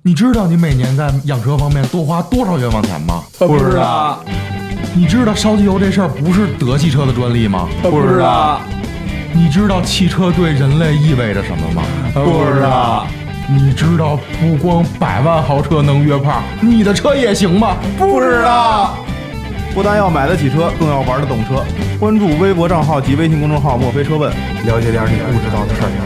你知道你每年在养车方面多花多少冤枉钱吗？ 不知道。 你知道烧机油这事儿不是德系车的专利吗？ 不知道。 你知道汽车对人类意味着什么吗？ 不知道。 你知道不光100万豪车能约炮，你的车也行吗？ 不知道。 不但要买得起车，更要玩得懂车。关注微博账号及微信公众号墨菲车问，了解点你不知道的事儿。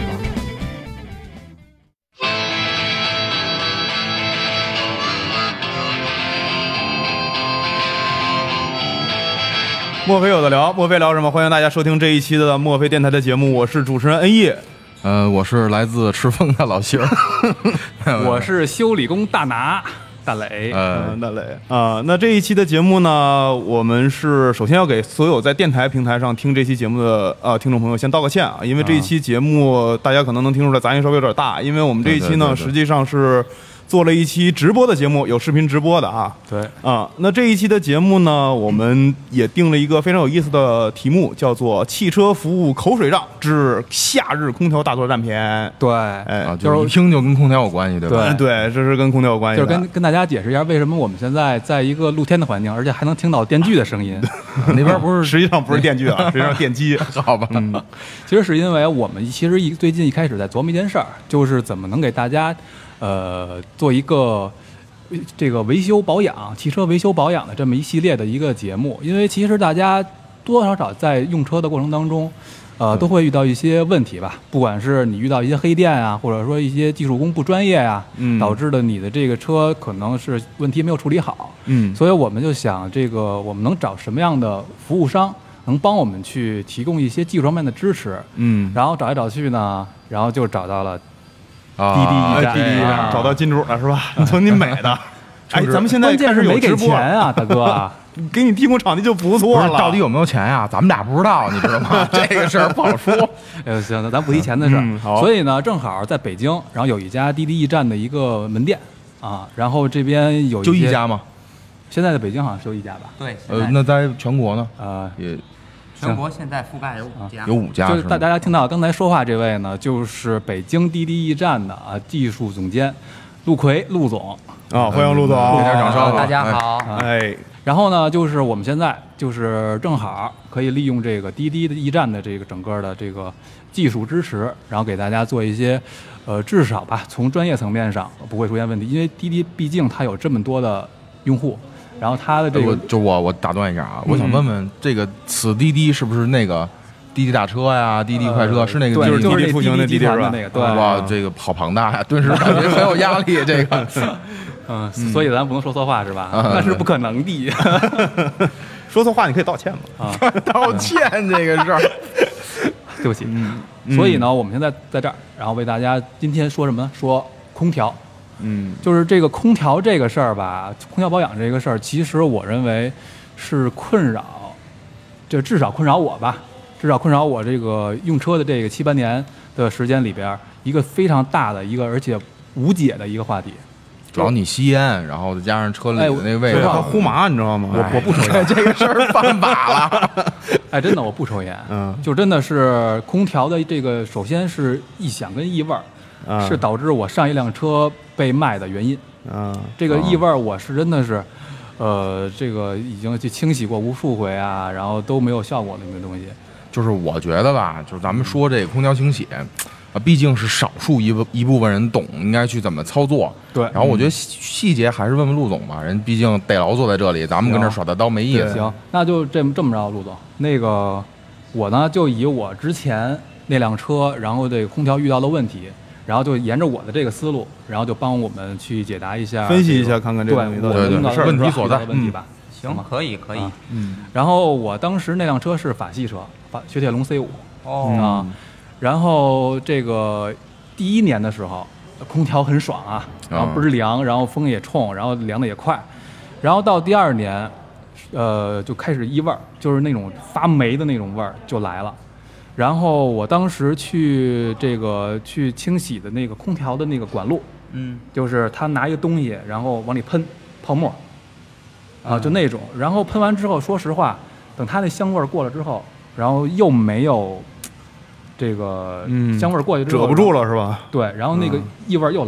墨菲有的聊，墨菲聊什么？欢迎大家收听这一期的墨菲电台的节目，我是主持人恩义。 我是来自赤峰的老辛儿， 我是修理工大拿大磊， 大磊啊。那这一期的节目呢，我们是首先要给所有在电台平台上听这期节目的听众朋友先道个歉啊，因为这一期节目大家可能能听出来杂音稍微有点大，因为我们这一期呢实际上是做了一期直播的节目，有视频直播的啊。 对啊，那这一期的节目呢，我们也定了一个非常有意思的题目，叫做《汽车服务口水仗之夏日空调大作战篇》。 对， 就是一听就跟空调有关系，对吧？ 对，这是跟空调有关系的。 就是跟大家解释一下，为什么我们现在在一个露天的环境，而且还能听到电锯的声音。 那边不是， 实际上不是电锯啊，实际上电机， 好吧？ 其实是因为我们最近一开始在琢磨一件事儿，就是怎么能给大家。做一个这个维修保养、汽车维修保养的这么一系列的一个节目，因为其实大家多多少少在用车的过程当中，都会遇到一些问题吧，不管是你遇到一些黑店啊，或者说一些技术工不专业啊，导致的你的这个车可能是问题没有处理好，所以我们就想我们能找什么样的服务商能帮我们去提供一些技术方面的支持，然后找来找去呢，然后就找到了。滴滴找到金主了是吧？从你买的，哎，咱们现在开始没给钱啊，大哥， 给你提供场地就不错了。 到底有没有钱呀？咱们俩不知道，你知道吗？这个事儿不好说。 行，那咱不提钱的事儿。所以呢，正好在北京，然后有一家滴滴驿站的一个门店啊，然后这边有就一家吗？ 现在在北京好像就一家吧？ 对。 那在全国呢？ 也。全国现在覆盖有5家， 有5家。 就是大家听到刚才说话这位呢，就是北京滴滴驿站的技术总监陆奎陆总啊，欢迎陆总， 给点掌声。 大家好。 哎， 然后呢，就是我们现在就是正好可以利用这个滴滴的驿站的这个整个的这个技术支持，然后给大家做一些至少吧，从专业层面上不会出现问题，因为滴滴毕竟它有这么多的用户。然后他的这个， 我打断一下啊，我想问问这个此滴滴是不是那个滴滴打车呀、滴滴快车是那个就是滴滴出行的滴滴是吧？ 那个对哇，这个好庞大呀，顿时感觉很有压力。这个， 所以咱不能说错话是吧？那是不可能的。 说错话你可以道歉嘛？ 道歉这个事儿， 对不起。所以呢，我们现在在这儿，然后为大家今天说什么呢？说空调。就是这个空调这个事儿吧，空调保养这个事儿，其实我认为是困扰，就至少困扰我吧，至少困扰我这个用车的这个7、8年的时间里边，一个非常大的一个而且无解的一个话题。 主要你吸烟，然后再加上车里的那个味道， 他呼麻，你知道吗？ 我不抽烟， 这个事儿犯法了。 哎，真的我不抽烟，就真的是空调的这个，首先是异响跟异味儿。是导致我上一辆车被卖的原因。这个异味我是真的是，这个已经去清洗过无数回啊，然后都没有效果的那个东西。 就是我觉得吧，就是咱们说这个空调清洗，毕竟是少数一部分人懂应该去怎么操作。 对。 然后我觉得细节还是问问陆总吧，人毕竟得劳坐在这里，咱们跟这耍大刀没意思。 行，那就这么着，陆总，那个我呢就以我之前那辆车，然后这个空调遇到的问题。然后就沿着我的这个思路，然后就帮我们去解答一下、 分析一下，看看这个问题所在的问题吧。 行，可以。 然后我当时那辆车是法系车，雪铁龙 C5。然后这个第1年的时候，空调很爽啊，然后倍儿凉，然后风也冲，然后凉的也快。然后到第2年，就开始异味儿，就是那种发霉的那种味儿就来了。然后我当时去清洗的那个空调的那个管路，就是他拿一个东西，然后往里喷泡沫，就那种。然后喷完之后，说实话，等他那香味过了之后，然后又没有这个香味过去之后， 遮不住了是吧？ 对，然后那个异味又来了。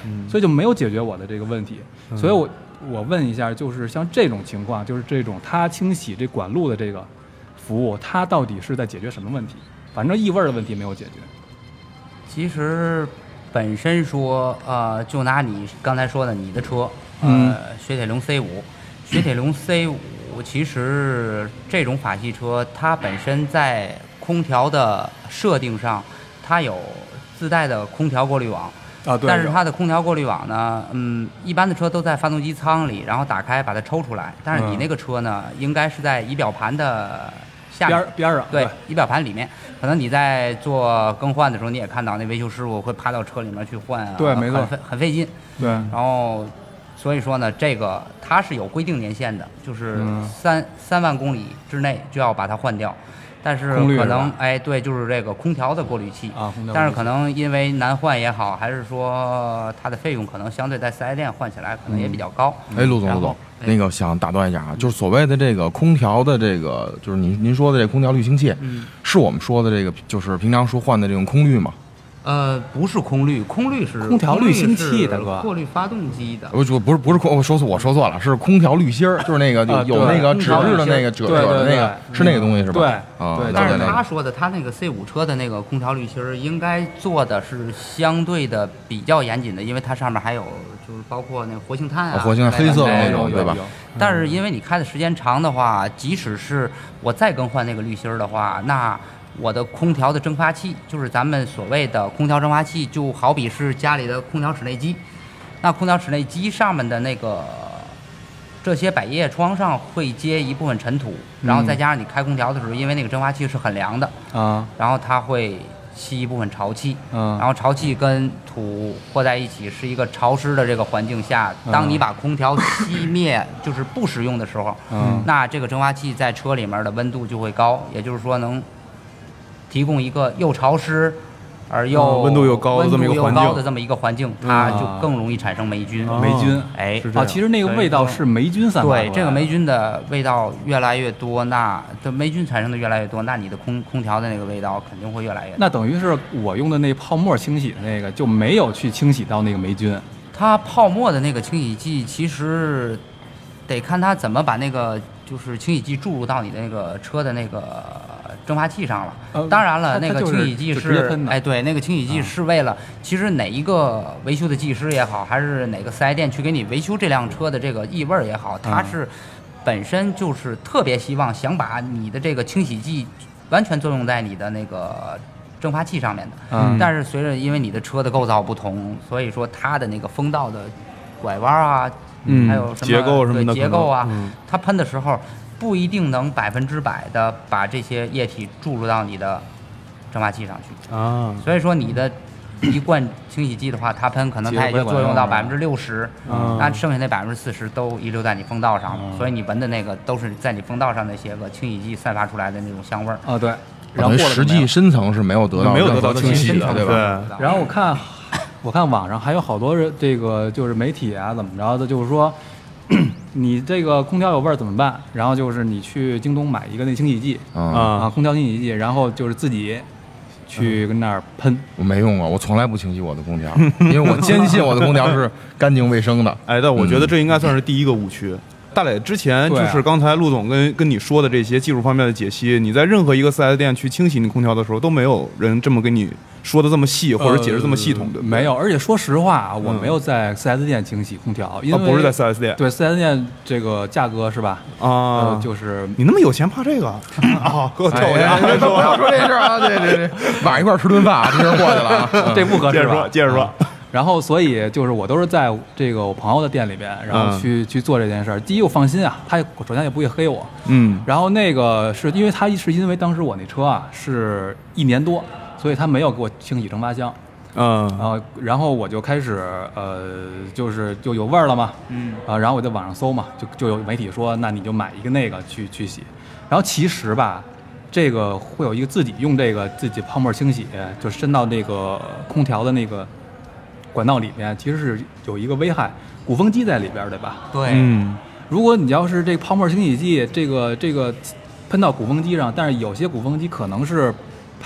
所以就没有解决我的这个问题。所以我问一下，就是像这种情况，就是这种它清洗这管路的这个服务，它到底是在解决什么问题？反正异味的问题没有解决。 其实本身说，就拿你刚才说的你的车，雪铁龙 C5，雪铁龙 C5，其实这种法系车，它本身在空调的设定上，它有自带的空调过滤网。 啊，对。 但是它的空调过滤网呢，一般的车都在发动机舱里，然后打开把它抽出来。但是你那个车呢，应该是在仪表盘的下面边上， 对，仪表盘里面。可能你在做更换的时候，你也看到那维修师傅会趴到车里面去换啊， 对，没错， 很费劲。 对， 然后所以说呢，这个它是有规定年限的，就是3万公里之内就要把它换掉。但是可能对，就是这个空调的过滤器啊， 但是可能因为难换也好，还是说它的费用可能相对在4S店换起来可能也比较高。 陆总，那个想打断一下啊，就是所谓的这个空调的这个，就是您说的这空调滤清器，是我们说的这个，就是平常说换的这种空滤吗？ 不是空滤，空滤是空调滤清器的哥， 过滤发动机的。 不是空，我说错了，是空调滤芯儿，就是那个有那个纸质的那个褶的那个，是那个东西是吧？ 对。 但是他说的他那个 C5 车的那个空调滤芯儿，应该做的是相对的比较严谨的，因为它上面还有就是包括那个活性炭啊， 活性黑色的那种，对吧？ 但是因为你开的时间长的话，即使是我再更换那个滤芯儿的话，那我的空调的蒸发器，就是咱们所谓的空调蒸发器，就好比是家里的空调室内机。那空调室内机上面的那个这些百叶窗上会接一部分尘土，然后再加上你开空调的时候，因为那个蒸发器是很凉的啊， 然后它会吸一部分潮气，然后潮气跟土和在一起，是一个潮湿的这个环境下，当你把空调熄灭，就是不使用的时候，那这个蒸发器在车里面的温度就会高，也就是说能提供一个又潮湿而又温度又高的这么一个环境，它就更容易产生霉菌。 霉菌，其实那个味道是霉菌散发出来的。 对，这个霉菌的味道越来越多，那的霉菌产生的越来越多，那你的空调的那个味道肯定会越来越多。 那等于是我用的那泡沫清洗的那个就没有去清洗到那个霉菌。 它泡沫的那个清洗剂其实得看它怎么把那个就是清洗剂注入到你那个车的那个蒸发器上了。当然了，那个清洗剂是对，那个清洗剂是为了，其实哪一个维修的技师也好，还是哪个4S店去给你维修这辆车的这个异味也好，它是本身就是特别希望想把你的这个清洗剂完全作用在你的那个蒸发器上面的。但是随着因为你的车的构造不同，所以说它的那个风道的拐弯啊，还有什么结构啊，它喷的时候不一定能100%的把这些液体注入到你的蒸发器上去啊。所以说你的一罐清洗剂的话，它喷可能它也就作用到60%，那剩下那40%都遗留在你风道上了，所以你闻的那个都是在你风道上那些个清洗剂散发出来的那种香味儿啊。对， 然后实际深层是没有得到清洗的，对吧？ 然后我看网上还有好多人，这个就是媒体啊怎么着的，就是说你这个空调有味儿怎么办？然后就是你去京东买一个那清洗剂空调清洗剂，然后就是自己去跟那儿喷。 我没用过，我从来不清洗我的空调，因为我坚信我的空调是干净卫生的。 但我觉得这应该算是第一个误区。大磊之前就是刚才陆总跟你说的这些技术方面的解析，你在任何一个4S店去清洗你空调的时候，都没有人这么跟你说的这么细，或者解释这么系统的。 没有，而且说实话，我没有在4S店清洗空调，因为不是在4S店。 对，4S店这个价格是吧？就是你那么有钱怕这个啊？给我跳过去啊！ 不要说这事啊！对，晚一块吃顿饭啊，这事过去了啊， 这不合适吧？ 接着说。 然后，所以就是我都是在这个我朋友的店里边，然后去做这件事儿。第一，我放心啊，他首先也不会黑我。然后那个是因为当时我那车啊是1年多，所以他没有给我清洗蒸发箱。然后我就开始就有味儿了嘛。然后我在网上搜嘛，就有媒体说，那你就买一个那个去洗。然后其实吧，这个会有一个自己用这个自己泡沫清洗，就伸到那个空调的那个管道里面，其实是有一个危害，鼓风机在里边，对吧？ 对， 如果你要是这泡沫清洗剂这个喷到鼓风机上，但是有些鼓风机可能是它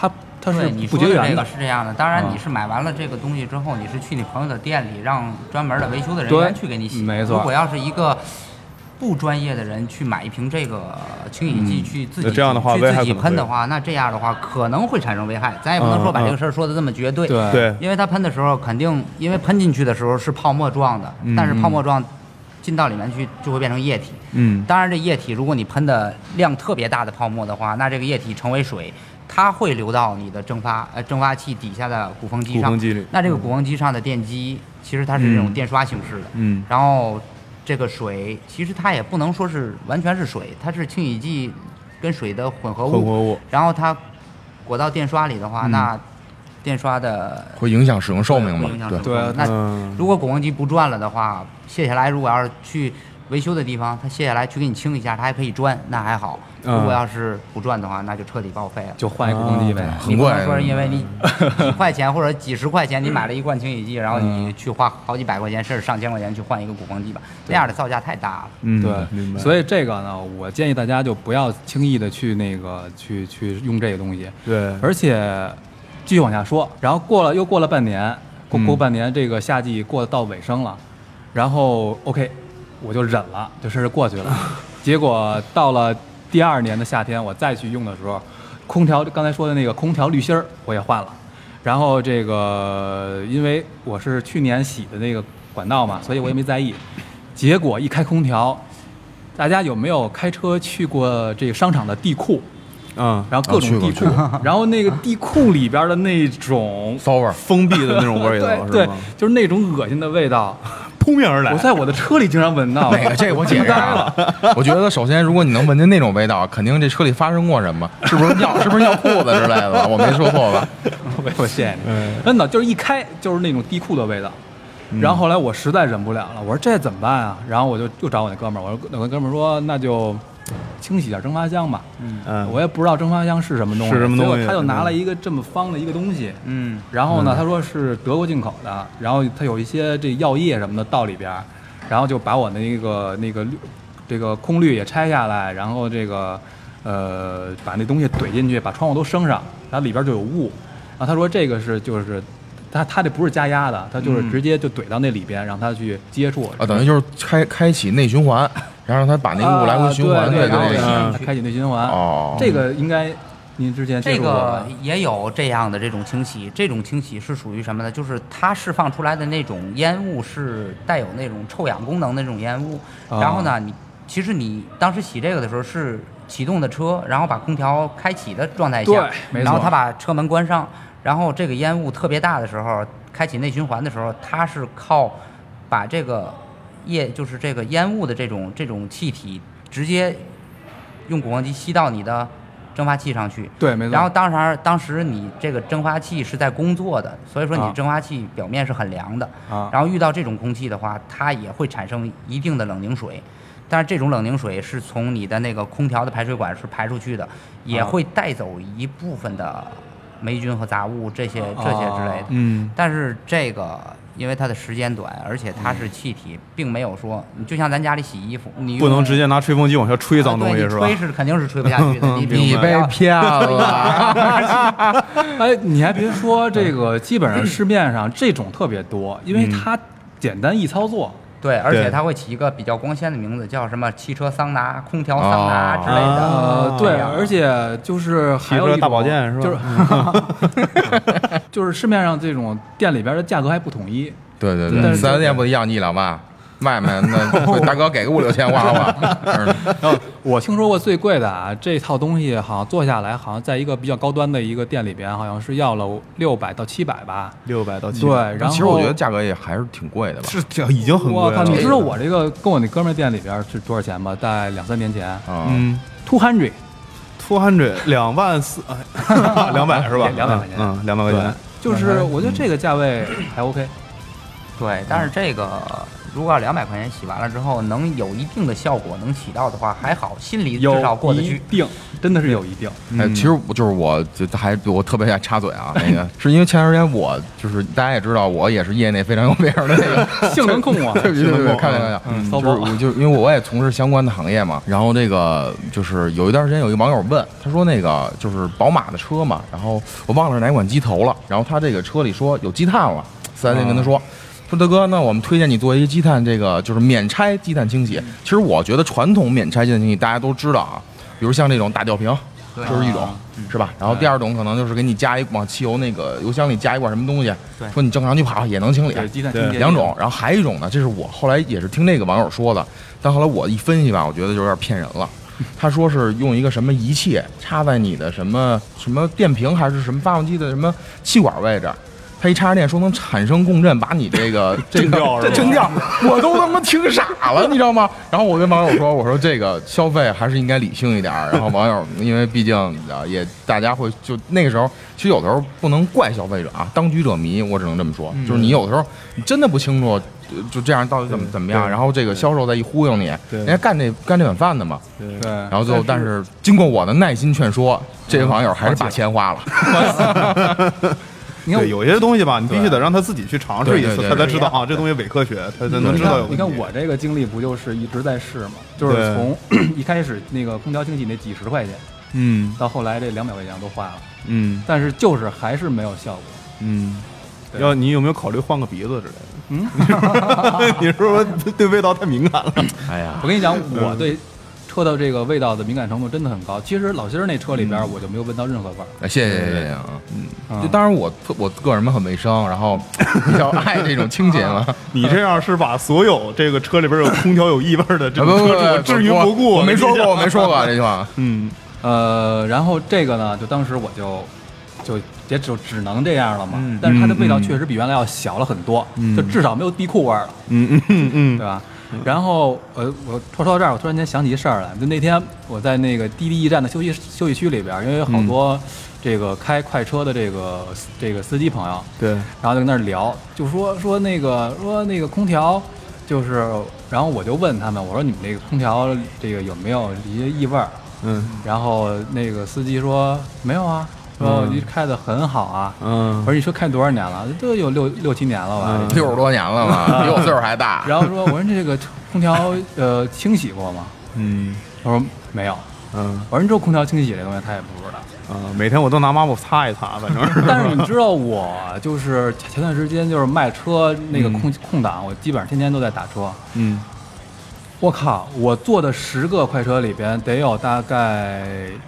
它是你不绝缘的。是这样的，当然你是买完了这个东西之后，你是去你朋友的店里，让专门的维修的人员去给你洗。 没错。 如果要是一个不专业的人去买一瓶这个清洗剂去自己这样的话去自己喷的话，那这样的话可能会产生危害。咱也不能说把这个事儿说的这么绝对， 对， 因为它喷的时候肯定，因为喷进去的时候是泡沫状的，但是泡沫状进到里面去就会变成液体。当然这液体如果你喷的量特别大的泡沫的话，那这个液体成为水，它会流到你的蒸发器底下的鼓风机上。那这个鼓风机上的电机其实它是这种电刷形式的，然后这个水其实它也不能说是完全是水，它是清洗剂跟水的混合物，然后它裹到电刷里的话，那电刷的会影响使用寿命嘛？ 对， 那如果鼓风机不转了的话，卸下来如果要是去维修的地方，它卸下来去给你清一下，它还可以转，那还好。如果要是不转的话，那就彻底报废了， 就换一鼓风机呗。 很贵， 说是因为你几块钱或者几十块钱，你买了一罐清洗剂，然后你去花好几百块钱甚至上千块钱去换一个鼓风机吧，那样的造价太大了。 对，所以这个呢，我建议大家就不要轻易的去去用这个东西。 对， 而且继续往下说，然后又过了半年，过半年，这个夏季到尾声了，然后 OK， 我就忍了，这事儿过去了。结果到了第2年的夏天，我再去用的时候，空调刚才说的那个空调滤芯儿我也换了，然后这个因为我是去年洗的那个管道嘛，所以我也没在意。结果一开空调，大家有没有开车去过这个商场的地库？然后各种地库，然后那个地库里边的那种骚味儿， 封闭的那种味道， 对，就是那种恶心的味道扑面而来。 我在我的车里经常闻到。 这个我解释了。我觉得首先，如果你能闻见那种味道，肯定这车里发生过什么，是不是尿裤子之类的？我没说错吧？ 我谢谢你。真的就是一开就是那种地库的味道。然后后来我实在忍不了了，我说这怎么办啊？然后我就又找我那哥们儿，我那哥们儿说那就清洗点蒸发箱吧。我也不知道蒸发箱是什么东西，结果他就拿了一个这么方的一个东西，然后呢，他说是德国进口的，然后他有一些这药液什么的到里边，然后就把我的这个空滤也拆下来，然后这个把那东西怼进去，把窗户都升上，然后里边就有雾。然后他说这个就是他这不是加压的，他就是直接就怼到那里边，让他去接触。 等于就是开启内循环。然后让他把那个雾来回循环， 对，开启内循环。这个应该您之前接触过吧？ 这个也有这样的这种清洗，这种清洗是属于什么呢？就是它释放出来的那种烟雾是带有那种臭氧功能的那种烟雾。然后呢，其实你当时洗这个的时候是启动的车，然后把空调开启的状态下，然后他把车门关上，然后这个烟雾特别大的时候，开启内循环的时候，它是靠把这个就是这个烟雾的这种气体直接用鼓风机吸到你的蒸发器上去。 对，没错。 然后当时你这个蒸发器是在工作的，所以说你蒸发器表面是很凉的。然后遇到这种空气的话，它也会产生一定的冷凝水。但是这种冷凝水是从你的那个空调的排水管是排出去的，也会带走一部分的霉菌和杂物这些之类的。但是这个因为它的时间短，而且它是气体，并没有说你就像咱家里洗衣服，你不能直接拿吹风机往下吹脏东西，是吧？ 吹是肯定是吹不下去的。 你被骗了。 哎，你还别说，这个基本上市面上这种特别多，因为它简单易操作。 对，而且它会起一个比较光鲜的名字，叫什么汽车桑拿、空调桑拿之类的。 对，而且就是还有一种大保健是吧？就是市面上这种店里边的价格还不统一。 对，4S店不一样，一两万。卖那大哥给个5、6千花吧。 然后我听说过最贵的啊，这套东西好像做下来，好像在一个比较高端的一个店里边，好像是要了600到700吧。 600到700。 对，然后其实我觉得价格也还是挺贵的吧。 是已经很贵了。 我靠，你知道我这个跟我那哥们儿店里边是多少钱吗？在2-3年前，200 2万4，200是吧 ？200块钱 ，200块钱。 就是我觉得这个价位还 OK。 对，但是这个如果要200块钱洗完了之后能有一定的效果能起到的话，还好，心里至少过得去。 一定，真的是有一定。 其实就是我特别想插嘴啊，那个是因为前段时间我就是大家也知道，我也是业内非常有名的那个性能控啊， 对，开玩笑，就是因为我也从事相关的行业嘛，然后这个就是有一段时间有一个网友问，他说那个就是宝马的车嘛，然后我忘了是哪款机头了，然后他这个车里说有积碳了，4S店跟他说大哥，那我们推荐你做一个积碳这个就是免拆积碳清洗。其实我觉得传统免拆积碳清洗大家都知道啊，比如像这种打吊瓶，这是一种，是吧？然后第二种可能就是给你加往汽油那个油箱里加一罐什么东西，说你正常去跑也能清理，两种。然后还有一种呢，这是我后来也是听那个网友说的，但后来我一分析吧，我觉得有点骗人了。他说是用一个什么仪器插在你的什么电瓶还是什么发动机的什么气管位置。它一插电说能产生共振，把你这个震掉， 我都他妈听傻了，你知道吗？然后我跟网友说，我说这个消费还是应该理性一点。然后网友因为毕竟也大家会就那个时候，其实有的时候不能怪消费者啊，当局者迷，我只能这么说，就是你有的时候你真的不清楚就这样到底怎么样，然后这个销售再一忽悠你，人家干这碗饭的嘛， 对， 然后最后但是经过我的耐心劝说，这个网友还是把钱花了。 对，有些东西吧，你必须得让他自己去尝试一次，他才知道啊，这东西伪科学，他才能知道有问题。 你看我这个经历不就是一直在试吗？就是从一开始那个空调清洗那几十块钱，到后来这200块钱都花了，但是就是还是没有效果， 你有没有考虑换个鼻子之类的？你是不是对味道太敏感了？ 哎呀， 我跟你讲，我对车的这个味道的敏感程度真的很高。其实老心儿那车里边我就没有闻到任何味儿。 谢谢啊，就当然我个人很卫生，然后比较爱这种清洁嘛。 你这样是把所有这个车里边有空调有异味的这种车主置于不顾。 我没说过这句话。 然后这个呢，就当时我就也只能这样了嘛。但是它的味道确实比原来要小了很多，就至少没有地库味儿了。对吧？然后我说到这儿，我突然间想起一事儿来，就那天我在那个滴滴驿站的休息区里边，因为有好多这个开快车的这个司机朋友， 对， 然后就跟那儿聊，就说那个空调，就是，然后我就问他们，我说你们这个空调这个有没有一些异味儿？然后那个司机说没有啊。说你开的很好啊，我说你说开多少年了？都有6、7年了吧 ，60多年了嘛，比我岁数还大。 然后说，我说这个空调清洗过吗？他说没有。我说你这空调清洗这东西他也不知道。 每天我都拿抹布擦一擦，反正。 但是你知道我就是前段时间就是卖车那个空档，我基本上天天都在打车。我靠，我坐的10个快车里边得有大概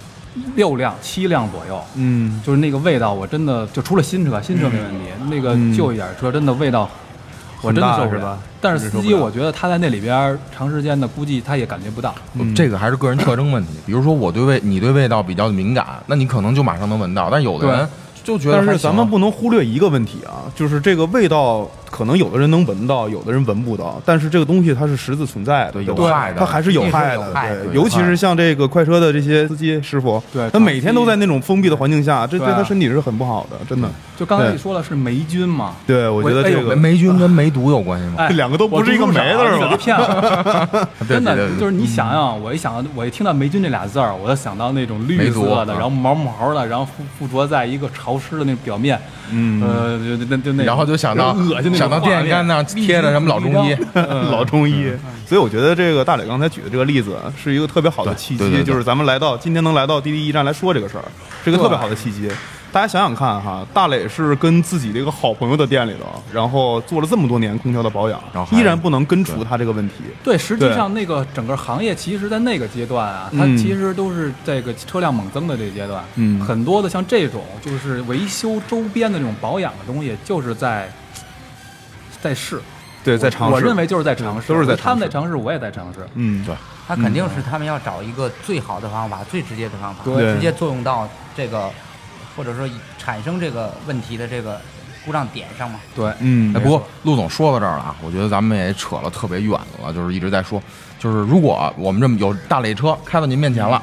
6辆、7辆左右，就是那个味道，我真的就除了新车没问题，那个旧一点车真的味道，我真的受不了。但是司机，我觉得他在那里边长时间的，估计他也感觉不到。 这个还是个人特征问题。比如说你对味道比较敏感，那你可能就马上能闻到，但有的人就觉得。 但是咱们不能忽略一个问题啊，就是这个味道可能有的人能闻到，有的人闻不到，但是这个东西它是实质存在的， 有害的， 它还是有害的。对，尤其是像这个快车的这些司机师傅， 对， 他每天都在那种封闭的环境下，这对他身体是很不好的，真的。 就刚才你说了是霉菌嘛？ 对，我觉得这个霉菌跟梅毒有关系吗？ 两个都不是一个霉字儿， 别骗我！真的就是你想想，我一听到霉菌这俩字儿，我就想到那种绿色的，然后毛毛的，然后附着在一个潮湿的那表面，就那， 然后就想到恶心， 想到电线杆那贴着什么老中医， 老中医。所以我觉得这个大磊刚才举的这个例子是一个特别好的契机，就是咱们今天能来到滴滴驿站来说这个事儿，是一个特别好的契机。大家想想看哈，大磊是跟自己的一个好朋友的店里头，然后做了这么多年空调的保养，依然不能根除他这个问题。 对，实际上那个整个行业其实在那个阶段啊，它其实都是这个车辆猛增的这个阶段，很多的像这种就是维修周边的这种保养的东西，就是在试。 对，在尝试。 我认为就是在尝试， 都是在他们在尝试，我也在尝试。 对， 他肯定是他们要找一个最好的方法，最直接的方法， 对， 直接作用到这个或者说产生这个问题的这个故障点上嘛。 对， 不过陆总说到这儿了啊，我觉得咱们也扯了特别远了，就是一直在说，就是如果我们这么有大磊车开到您面前了，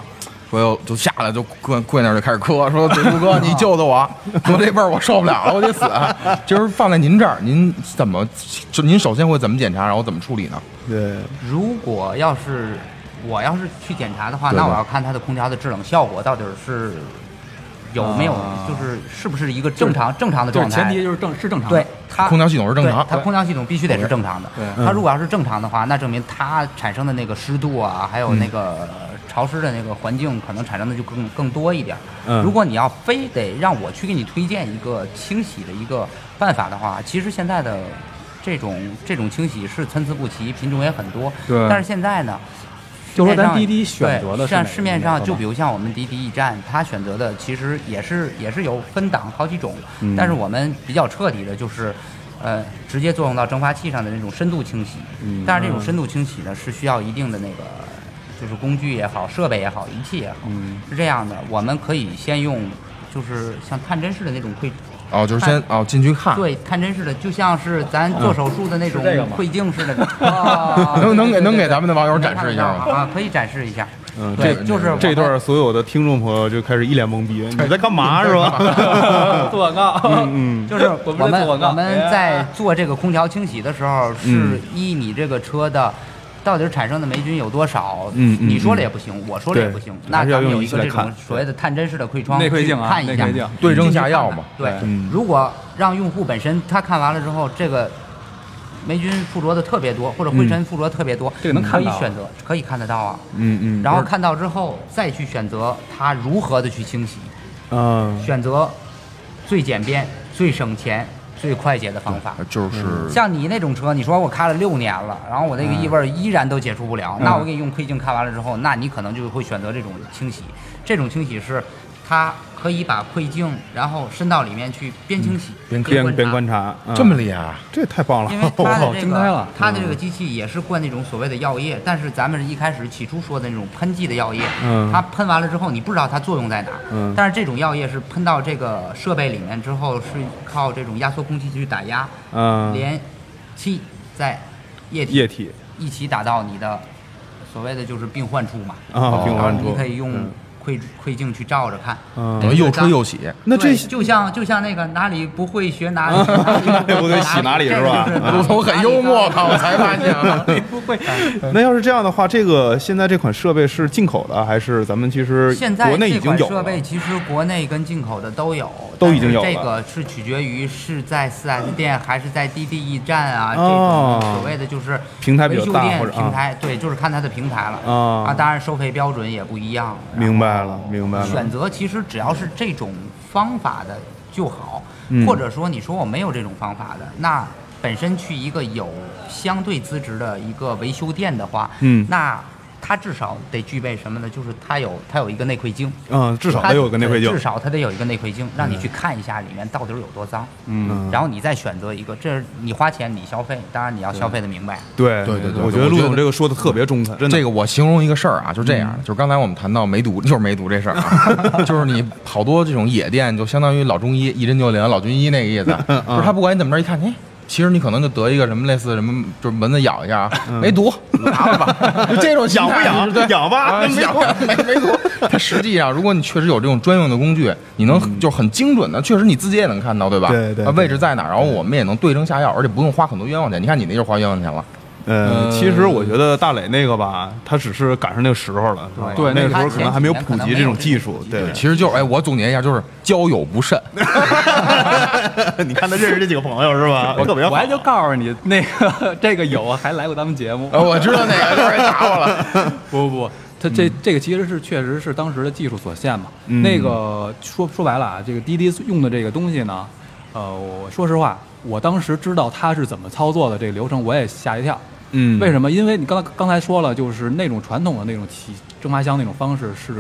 说就下来就跪那儿就开始磕，说杜哥你救救我，说这味儿我受不了了，我得死。就是放在您这儿，您怎么就您首先会怎么检查，然后怎么处理呢？ 对， 如果我要是去检查的话， 对那我要看它的空调的制冷效果到底是有没有，就是是不是一个正常的状态。 前提就是正常的。 对，它空调系统是正常， 它空调系统必须得是正常的。 对， 它如果要是正常的话，那证明它产生的那个湿度啊，还有那个潮湿的那个环境，可能产生的就更多一点。如果你要非得让我去给你推荐一个清洗的一个办法的话，其实现在的这种清洗是参差不齐，品种也很多。 对， 但是现在呢， 就说咱滴滴选择的， 像市面上就比如像我们滴滴驿站，它选择的其实也是有分档好几种，但是我们比较彻底的就是，直接作用到蒸发器上的那种深度清洗。但是这种深度清洗呢，是需要一定的那个，就是工具也好，设备也好，仪器也好，是这样的。我们可以先用，就是像探针式的那种就是先进去看， 对，探针式的，就像是咱做手术的那种窥镜似的。 能给咱们的网友展示一下吗？ 啊，可以展示一下。 对， 就是这段所有的听众朋友就开始一脸懵逼，你在干嘛是吧？ 做广告， 就是我们在做这个空调清洗的时候，是依你这个车的到底产生的霉菌有多少？你说了也不行，我说了也不行。那咱们有一个这种所谓的探针式的窥窗， 内窥镜啊， 看一下， 对症下药嘛。 对，如果让用户本身他看完了之后，这个霉菌附着的特别多，或者灰尘附着特别多， 这个能看到， 可以看得到啊。然后看到之后，再去选择它如何的去清洗，选择最简便、最省钱、最快捷的方法。 就是像你那种车，你说我开了6年了，然后我那个异味依然都解除不了，那我给你用窥镜看完了之后，那你可能就会选择这种清洗。这种清洗是它可以把窥镜然后伸到里面去边清洗边观察， 这么厉害， 这也太棒了！ 因为它的这个机器也是灌那种所谓的药液，但是咱们一开始起初说的那种喷剂的药液，它喷完了之后你不知道它作用在哪，但是这种药液是喷到这个设备里面之后，是靠这种压缩空气去打压，连气在液体一起打到你的所谓的就是病患处嘛， 病患处你可以用窥镜去照着看， 又吹又洗。 那这就像那个哪里不会学哪里， 不对，洗哪里是吧？ 陆总很幽默，我才发现不会。 那要是这样的话，这个现在这款设备是进口的，还是咱们其实国内已经有了？现在这款设备其实国内跟进口的都有， 都已经有了。 这个是取决于是在4S店还是在滴滴驿站啊，这种所谓的就是平台比较大或者平台，对，就是看它的平台了当然收费标准也不一样。 明白了。 选择其实只要是这种方法的就好，或者说你说我没有这种方法的，那本身去一个有相对资质的一个维修店的话，那它至少得具备什么呢？就是它有一个内窥镜， 至少得有个内窥镜， 至少它得有一个内窥镜，让你去看一下里面到底有多脏，然后你再选择一个，这你花钱你消费，当然你要消费的明白。 对，我觉得陆总这个说的特别中肯，真的。 这个我形容一个事儿啊，就这样，就是刚才我们谈到梅毒，就是梅毒这事儿啊，就是你好多这种野店，就相当于老中医一针就灵，老军医那个意思，就是他不管你怎么着，一看，其实你可能就得一个什么类似什么，就是蚊子咬一下，没毒，拿了吧。就这种痒不痒？痒吧， 没毒。它实际上，如果你确实有这种专用的工具，你能就很精准的，确实你自己也能看到，对吧？ 对， 位置在哪儿，然后我们也能对症下药，而且不用花很多冤枉钱。你看你那就是花冤枉钱了。 其实我觉得大磊那个吧，他只是赶上那个时候了， 对， 那个时候可能还没有普及这种技术。对， 其实就是我总结一下，就是交友不慎。 你看他认识这几个朋友是吧？ 我还就告诉你，那个这个有还来过咱们节目。 我知道那个，就是打我了。 不，他这个其实是确实是当时的技术所限嘛。那个说白了啊，这个滴滴用的这个东西呢，我说实话，我当时知道它是怎么操作的这个流程，我也吓一跳。为什么？因为你刚才说了，就是那种传统的那种蒸发箱那种方式是，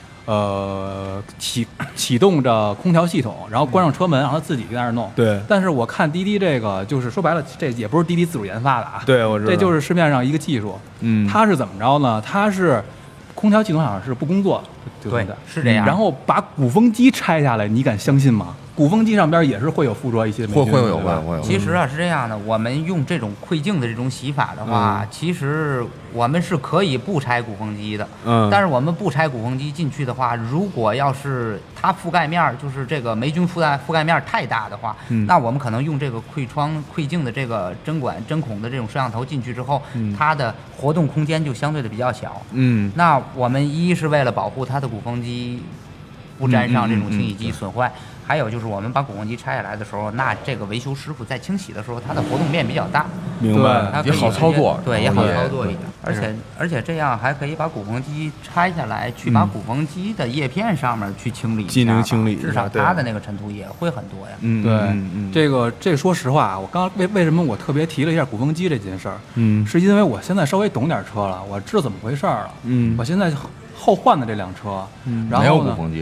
启动着空调系统，然后关上车门，让它自己在那儿弄。 对。 但是我看滴滴这个，就是说白了，这也不是滴滴自主研发的啊。 对，我知道。 这就是市面上一个技术。它是怎么着呢？它是空调系统好像是不工作， 对，是这样。 然后把鼓风机拆下来，你敢相信吗？鼓风机上边也是会有附着一些霉菌， 会有。 其实啊是这样的，我们用这种溃镜的这种洗法的话，其实我们是可以不拆鼓风机的。但是我们不拆鼓风机进去的话，如果要是它覆盖面就是这个霉菌覆盖面太大的话，那我们可能用这个溃镜的这个针孔的这种摄像头进去之后，它的活动空间就相对的比较小。那我们一是为了保护它的鼓风机不沾上这种清洗剂损坏。还有就是我们把鼓风机拆下来的时候，那这个维修师傅在清洗的时候，他的活动面比较大， 明白， 也好操作， 对，也好操作一点。而且这样还可以把鼓风机拆下来，去把鼓风机的叶片上面去清理一下， 进行清理， 至少它的那个尘土也会很多呀。 对，这个说实话，我刚为什么我特别提了一下鼓风机这件事儿，是因为我现在稍微懂点车了，我知道怎么回事了。我现在后换的这辆车，然后没有鼓风机。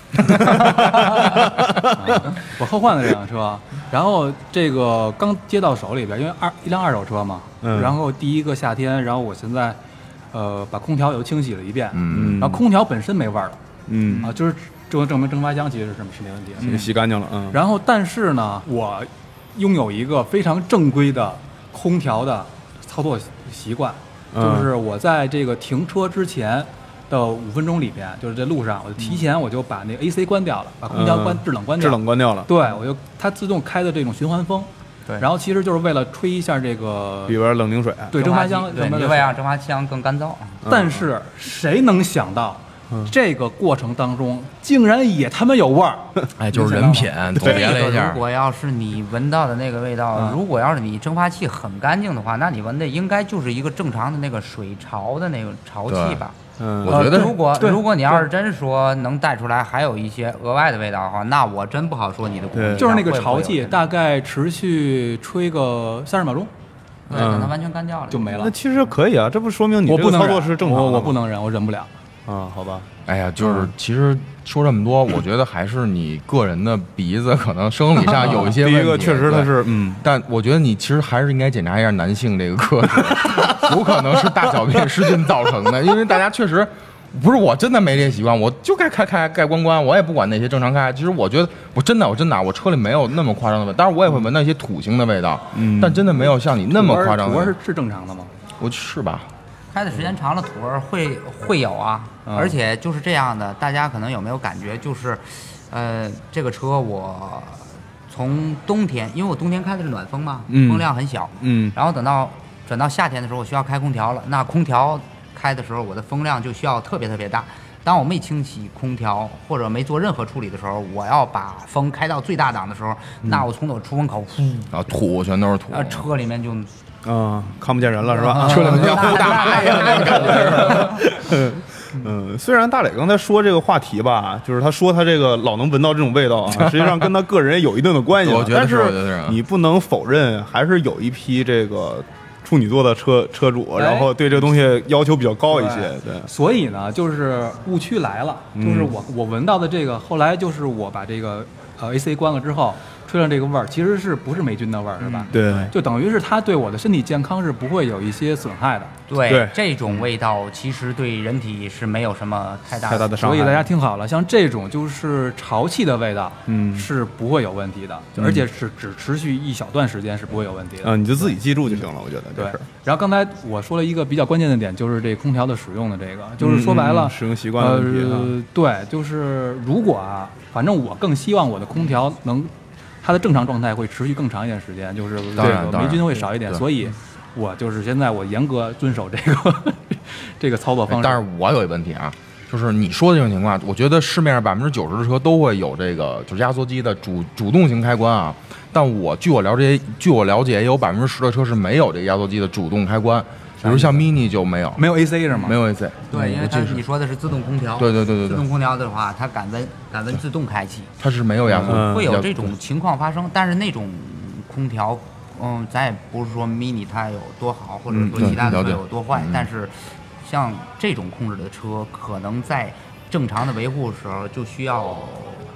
我后换的这辆车，然后这个刚接到手里边，因为一辆二手车嘛，然后第一个夏天，然后我现在把空调又清洗了一遍，然后空调本身没味儿了，就是证明蒸发箱其实是没问题的， 洗干净了， 然后但是呢，我拥有一个非常正规的空调的操作习惯，就是我在这个停车之前的5分钟里边，就是在路上，我提前我就把那个 AC 关掉了，把空调制冷关掉了。对，它自动开的这种循环风。对。然后其实就是为了吹一下这个里边冷凝水， 对蒸发箱， 对，你会让蒸发箱更干燥。 但是谁能想到？这个过程当中，竟然也他妈有味儿， 哎，就是人品。总结了一下， 如果要是你闻到的那个味道，如果要是你蒸发器很干净的话，那你闻的应该就是一个正常的那个水槽的那个潮气吧。 我觉得如果你要是真说能带出来还有一些额外的味道的话，那我真不好说你的。 就是那个潮气，大概持续吹个30秒钟。 对，等它完全干掉了就没了。 那其实可以啊，这不说明你这个操作是正常的。 我不能忍，我忍不了。 好吧。 哎呀，就是其实说这么多，我觉得还是你个人的鼻子可能生理上有一些问题。 第一个确实它是但我觉得你其实还是应该检查一下男性这个科室，有可能是大小便失禁造成的，因为大家确实不是我真的没这习惯，我就该开关，我也不管那些正常开。其实我觉得我真的我车里没有那么夸张的味道，当然我也会闻到一些土腥的味道，但真的没有像你那么夸张的。 土味是正常的吗？ 我是吧？ 开的时间长了，土味会有啊，而且就是这样的，大家可能有没有感觉，就是，这个车我从冬天，因为我冬天开的是暖风嘛，风量很小，然后转到夏天的时候，我需要开空调了，那空调开的时候，我的风量就需要特别特别大。当我没清洗空调或者没做任何处理的时候，我要把风开到最大档的时候，那我从我出风口， 然后土全都是土， 车里面就。 看不见人了是吧？ 车里面像呼大海一样那种感觉是吧？ 虽然大磊刚才说这个话题吧，就是他说他这个老能闻到这种味道啊，实际上跟他个人有一定的关系。但是你不能否认，还是有一批这个处女座的车主，然后对这个东西要求比较高一些。对， 所以呢，就是误区来了，就是我闻到的这个，后来就是我把这个AC 关了之后。吹上这个味儿，其实是不是霉菌的味儿，是吧？ 对， 就等于是它对我的身体健康是不会有一些损害的。 对，这种味道其实对人体是没有什么太大的伤害。所以大家听好了，像这种就是潮气的味道，是不会有问题的，而且是只持续一小段时间是不会有问题的。 你就自己记住就行了，我觉得。 对。然后刚才我说了一个比较关键的点，就是这空调的使用的这个，就是说白了， 使用习惯的问题。 对，就是如果反正我更希望我的空调它的正常状态会持续更长一点时间，就是这个霉菌会少一点，所以我就是现在我严格遵守这个操作方式。 但是我有一个问题啊，就是你说的这种情况，我觉得市面上90%的车都会有这个就是压缩机的主动型开关啊，但据我了解，也有10%的车是没有这个压缩机的主动开关。比如像 Mini 就没有 AC 是吗？ 没有 AC。 对，因为你说的是自动空调。 对。 自动空调的话，它感温自动开启。 它是没有压缩， 会有这种情况发生。但是那种空调，咱也不是说 Mini 它有多好，或者说其他的车有多坏，但是像这种控制的车，可能在正常的维护的时候就需要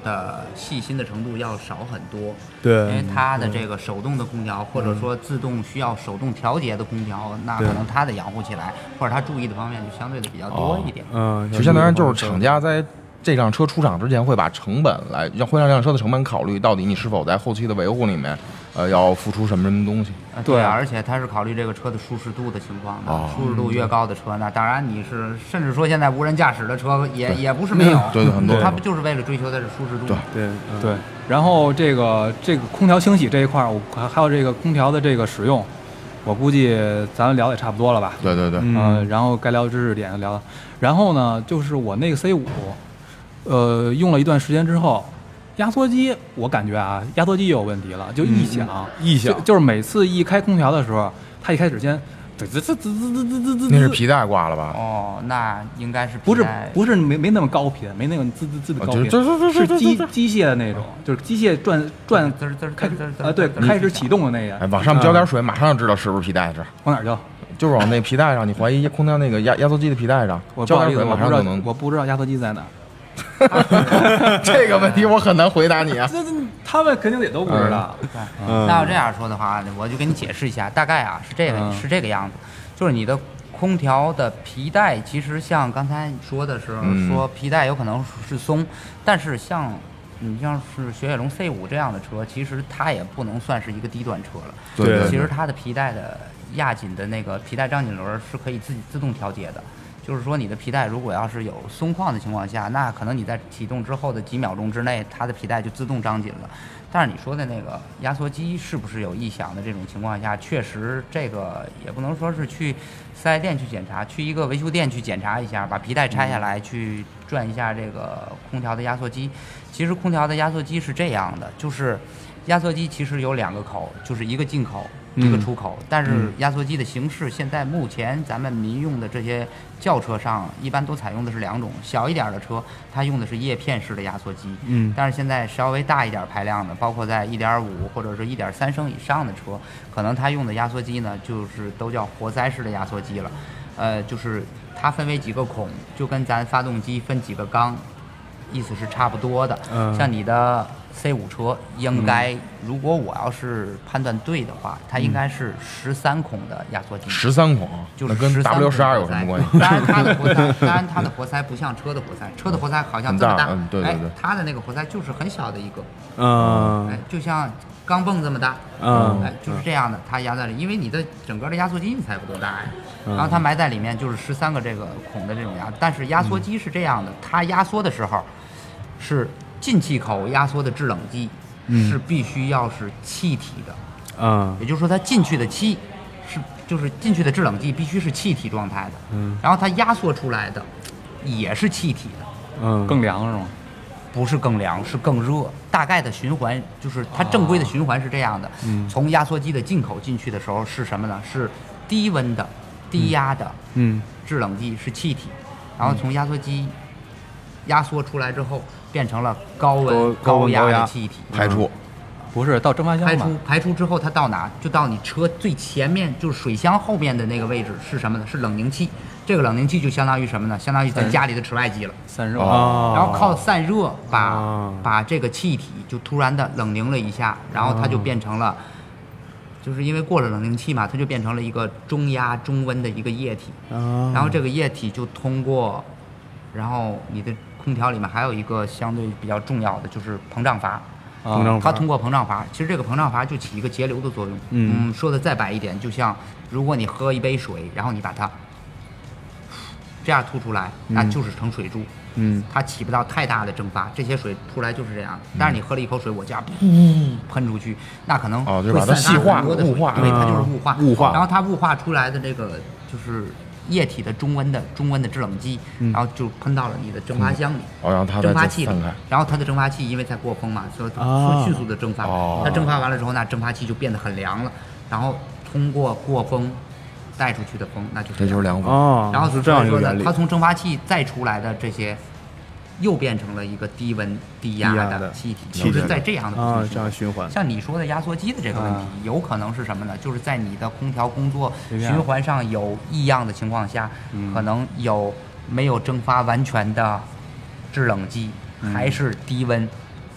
的细心的程度要少很多。 对， 因为它的这个手动的空调，或者说自动需要手动调节的空调，那可能它的养护起来或者它注意的方面就相对的比较多一点。 就相当于就是厂家在这辆车出厂之前会把成本会让这辆车的成本考虑到底你是否在后期的维护里面，要付出什么东西。 对，而且它是考虑这个车的舒适度的情况的。舒适度越高的车，那当然你是甚至说现在无人驾驶的车也不是没有。 对，很多。 它不就是为了追求的是舒适度？ 对。然后这个空调清洗这一块，还有这个空调的这个使用，我估计咱聊也差不多了吧？ 对。 然后该聊知识点聊。然后呢，就是我那个 C5，用了一段时间之后。压缩机，我感觉啊，压缩机也有问题了，就异响，就是每次一开空调的时候，它一开始先那是皮带挂了吧？ 哦，那应该是不是没那么高频，没那种滋的高频，是机械的那种，就是机械转开对开始启动的那个。 往上浇点水，马上就知道是不是皮带是。 往哪浇？ 就是往那皮带上，你怀疑空调那个压缩机的皮带上，浇点水马上就能。 我不知道压缩机在哪。 这个问题我很难回答你啊！ 他们肯定也都不知道。 那要这样说的话，我就给你解释一下，大概啊是这个样子，就是你的空调的皮带，其实像刚才说的时候说皮带有可能是松，但是你像是雪铁龙 C5 这样的车，其实它也不能算是一个低端车了。 对， 其实它的皮带的压紧的那个皮带张紧轮是可以自动调节的。就是说，你的皮带如果要是有松旷的情况下，那可能你在启动之后的几秒钟之内，它的皮带就自动张紧了。但是你说的那个压缩机是不是有异响的这种情况下，确实这个也不能说是去4S店去检查，去一个维修店去检查一下，把皮带拆下来去转一下这个空调的压缩机。其实空调的压缩机是这样的，就是压缩机其实有2个口，就是一个进口。一个出口，但是压缩机的形式，现在目前咱们民用的这些轿车上，一般都采用的是2种。小一点的车，它用的是叶片式的压缩机，但是现在稍微大一点排量的，包括在1.5或者是1.3升以上的车，可能它用的压缩机呢，就是都叫活塞式的压缩机了。就是它分为几个孔，就跟咱发动机分几个缸，意思是差不多的。像你的C5 车应该，如果我要是判断对的话，它应该是13孔的压缩机。 13孔， 就是跟 W12有什么关系？ 当然它的活塞不像车的活塞，车的活塞好像这么大， 对， 它的那个活塞就是很小的一个，就像钢镚这么大，就是这样的，它压在里，因为你的整个的压缩机你才有多大呀？然后它埋在里面就是13个这个孔的这种压，但是压缩机是这样的，它压缩的时候是。进气口压缩的制冷剂是必须要是气体的，也就是说它进去的气就是进去的制冷剂必须是气体状态的，然后它压缩出来的也是气体的， 更凉是吗？ 不是更凉，是更热。大概的循环就是它正规的循环是这样的，从压缩机的进口进去的时候是什么呢？是低温的、低压的，制冷剂是气体，然后从压缩机压缩出来之后。变成了高温高压的气体排出， 不是到蒸发箱吗？排出之后，它到哪？就到你车最前面，就是水箱后面的那个位置是什么呢？是冷凝器。这个冷凝器就相当于什么呢？相当于咱家里的室外机了， 散热。 然后靠散热把这个气体就突然的冷凝了一下，然后它就变成了，就是因为过了冷凝器嘛，它就变成了一个中压中温的一个液体。然后这个液体就通过，然后你的。空调里面还有一个相对比较重要的就是膨胀阀，它通过膨胀阀，其实这个膨胀阀就起一个节流的作用。说的再白一点，就像如果你喝一杯水，然后你把它这样吐出来，那就是成水柱。它起不到太大的蒸发，这些水出来就是这样。但是你喝了一口水，我这样喷出去，那可能就把它细化、雾化， 对，它就是雾化。 然后它雾化出来的这个就是液体的中温的制冷剂，然后就喷到了你的蒸发箱里，蒸发器里。然后它的蒸发器因为在过风嘛，所以迅速的蒸发。它蒸发完了之后，那蒸发器就变得很凉了。然后通过过风带出去的风，那就是凉风。 然后是这样一个原理。 它从蒸发器再出来的这些，又变成了一个低温低压的气体，就是在这样的这样循环。 像你说的压缩机的这个问题，有可能是什么呢？就是在你的空调工作循环上有异样的情况下，可能没有蒸发完全的制冷剂，还是低温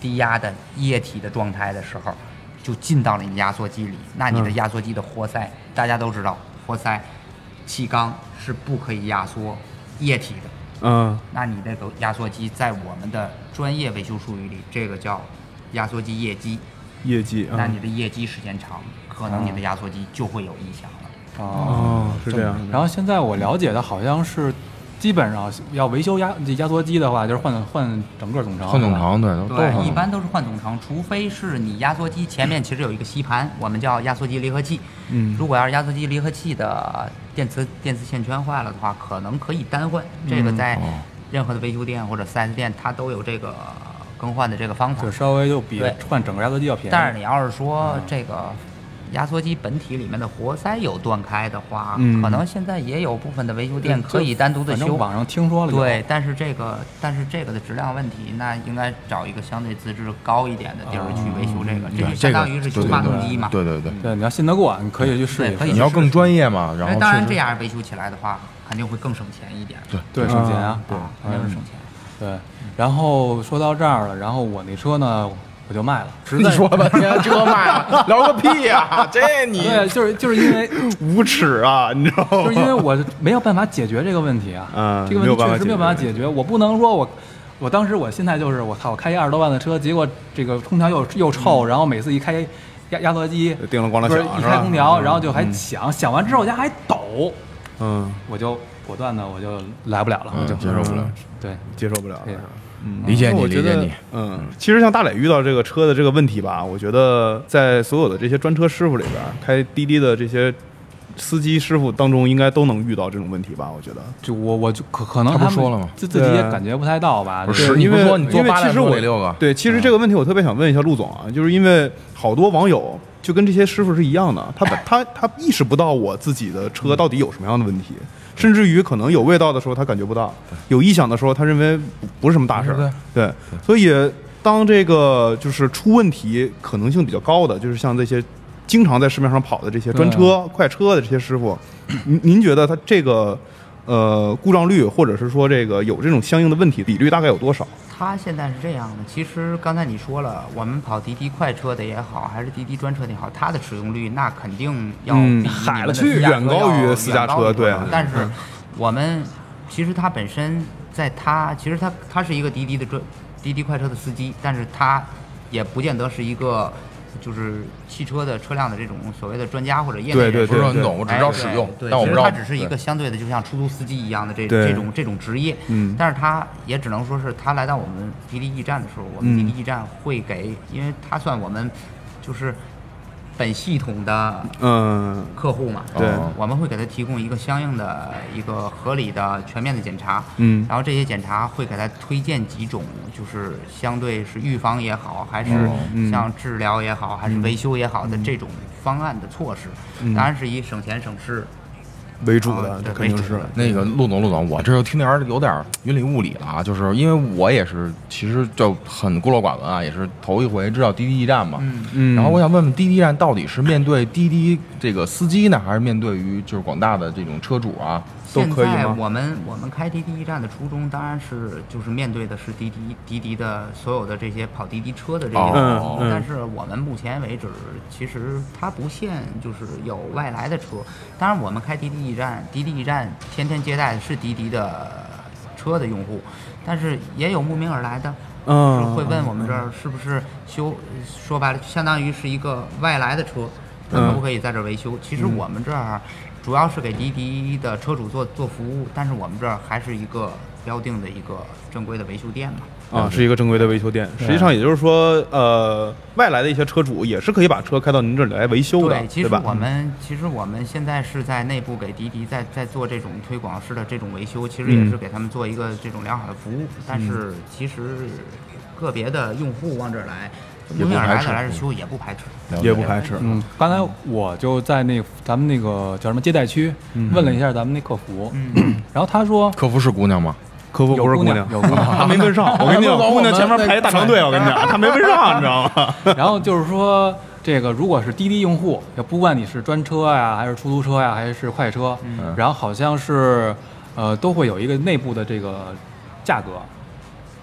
低压的液体的状态的时候，就进到了你压缩机里。那你的压缩机的活塞，大家都知道，活塞气缸是不可以压缩液体的。那你这个压缩机在我们的专业维修术语里，这个叫压缩机液机。 液机， 那你的液机时间长，可能你的压缩机就会有异响了。是这样。 然后现在我了解的好像是，基本上要维修压缩机的话，就是换整个总成。 换总成， 对，一般都是换总成，除非是你压缩机前面其实有一个吸盘，我们叫压缩机离合器。如果要是压缩机离合器的电磁线圈坏了的话，可能可以单换。这个在任何的维修店或者 4S 店，它都有这个更换的这个方法， 就稍微就比换整个压缩机要便宜。 但是你要是说这个压缩机本体里面的活塞有断开的话，可能现在也有部分的维修店可以单独的修。 反正网上听说了。 对，但是这个的质量问题，那应该找一个相对资质高一点的地儿去维修这个，这就相当于是修发动机嘛。 对， 你要信得过，你可以去试一试。 你要更专业嘛，然后当然这样维修起来的话，肯定会更省钱一点。 对，省钱啊， 对，肯定是省钱。 对，然后说到这儿了，然后我那车呢，我就卖了。 你说半天车卖了，聊个屁呀！这你对，就是因为无耻啊，你知道吗？ 就是因为我没有办法解决这个问题啊。这个问题确实没有办法解决。我不能说我当时我心态就是我开一20多万的车，结果这个空调又臭，然后每次一开压缩机叮了咣啷响， 一开空调，然后就还响完之后家还抖，我就果断的我就来不了了，我就接受不了， 对， 接受不了。 理解你。 其实像大磊遇到这个车的这个问题吧，我觉得在所有的这些专车师傅里边，开滴滴的这些司机师傅当中，应该都能遇到这种问题吧？我觉得， 就我就可能他不说了吗？ 自己也感觉不太到吧？ 不是，你不说你做其实我 6个， 对，其实这个问题我特别想问一下陆总啊，就是因为好多网友就跟这些师傅是一样的，他意识不到我自己的车到底有什么样的问题。甚至于可能有味道的时候他感觉不到，有异响的时候他认为不是什么大事儿。对，所以当这个就是出问题可能性比较高的，就是像这些经常在市面上跑的这些专车、快车的这些师傅，您觉得他这个故障率或者是说这个有这种相应的问题比率大概有多少？ 它现在是这样的，其实刚才你说了，我们跑滴滴快车的也好，还是滴滴专车的也好，它的使用率那肯定要比海了去远高于私家车，对。 但是我们其实它本身其实它是一个滴滴快车的司机，但是它也不见得是一个就是汽车的车辆的这种所谓的专家或者业内人士， 不是很懂，我只知道使用，但我不知道。 它只是一个相对的，就像出租司机一样的这种职业。但是它也只能说是他来到我们滴滴驿站的时候，我们滴滴驿站会给，因为它算我们就是本系统的客户嘛， 对， 我们会给他提供一个相应的一个合理的全面的检查，然后这些检查会给他推荐几种，就是相对是预防也好，还是像治疗也好，还是维修也好的这种方案的措施，当然是以省钱省事为主的，这肯定是那个陆总，我这就听点有点云里雾里了啊，就是因为我也是其实就很孤陋寡闻啊，也是头一回知道滴滴驿站嘛，然后我想问问滴滴驿站到底是面对滴滴这个司机呢，还是面对于就是广大的这种车主啊？都可以吗？ 现在我们开滴滴驿站的初衷当然是就是面对的是滴滴的所有的这些跑滴滴车的这些司机，但是我们目前为止其实它不限就是有外来的车，当然我们开滴滴驿站天天接待的是滴滴的车的用户，但是也有慕名而来的，会问我们这儿是不是说白了相当于是一个外来的车，可不可以在这儿维修？其实我们这儿主要是给滴滴的车主做服务，但是我们这儿还是一个标定的一个正规的维修店嘛。 是一个正规的维修店。实际上也就是说，外来的一些车主也是可以把车开到您这里来维修的， 对，其实我们现在是在内部给滴滴在做这种推广式的这种维修，其实也是给他们做一个这种良好的服务。但是其实个别的用户往这儿来，慕名而来的来这修也不排斥。 刚才我就在咱们那个叫什么接待区问了一下咱们那客服，然后他说客服是姑娘吗？ 客服不是姑娘， 有姑娘， 她没问上。我跟你讲，姑娘前面排大长队，我跟你讲，她没问上，你知道吗？ 然后就是说，这个如果是滴滴用户，不管你是专车呀，还是出租车呀，还是快车，然后好像是都会有一个内部的这个价格。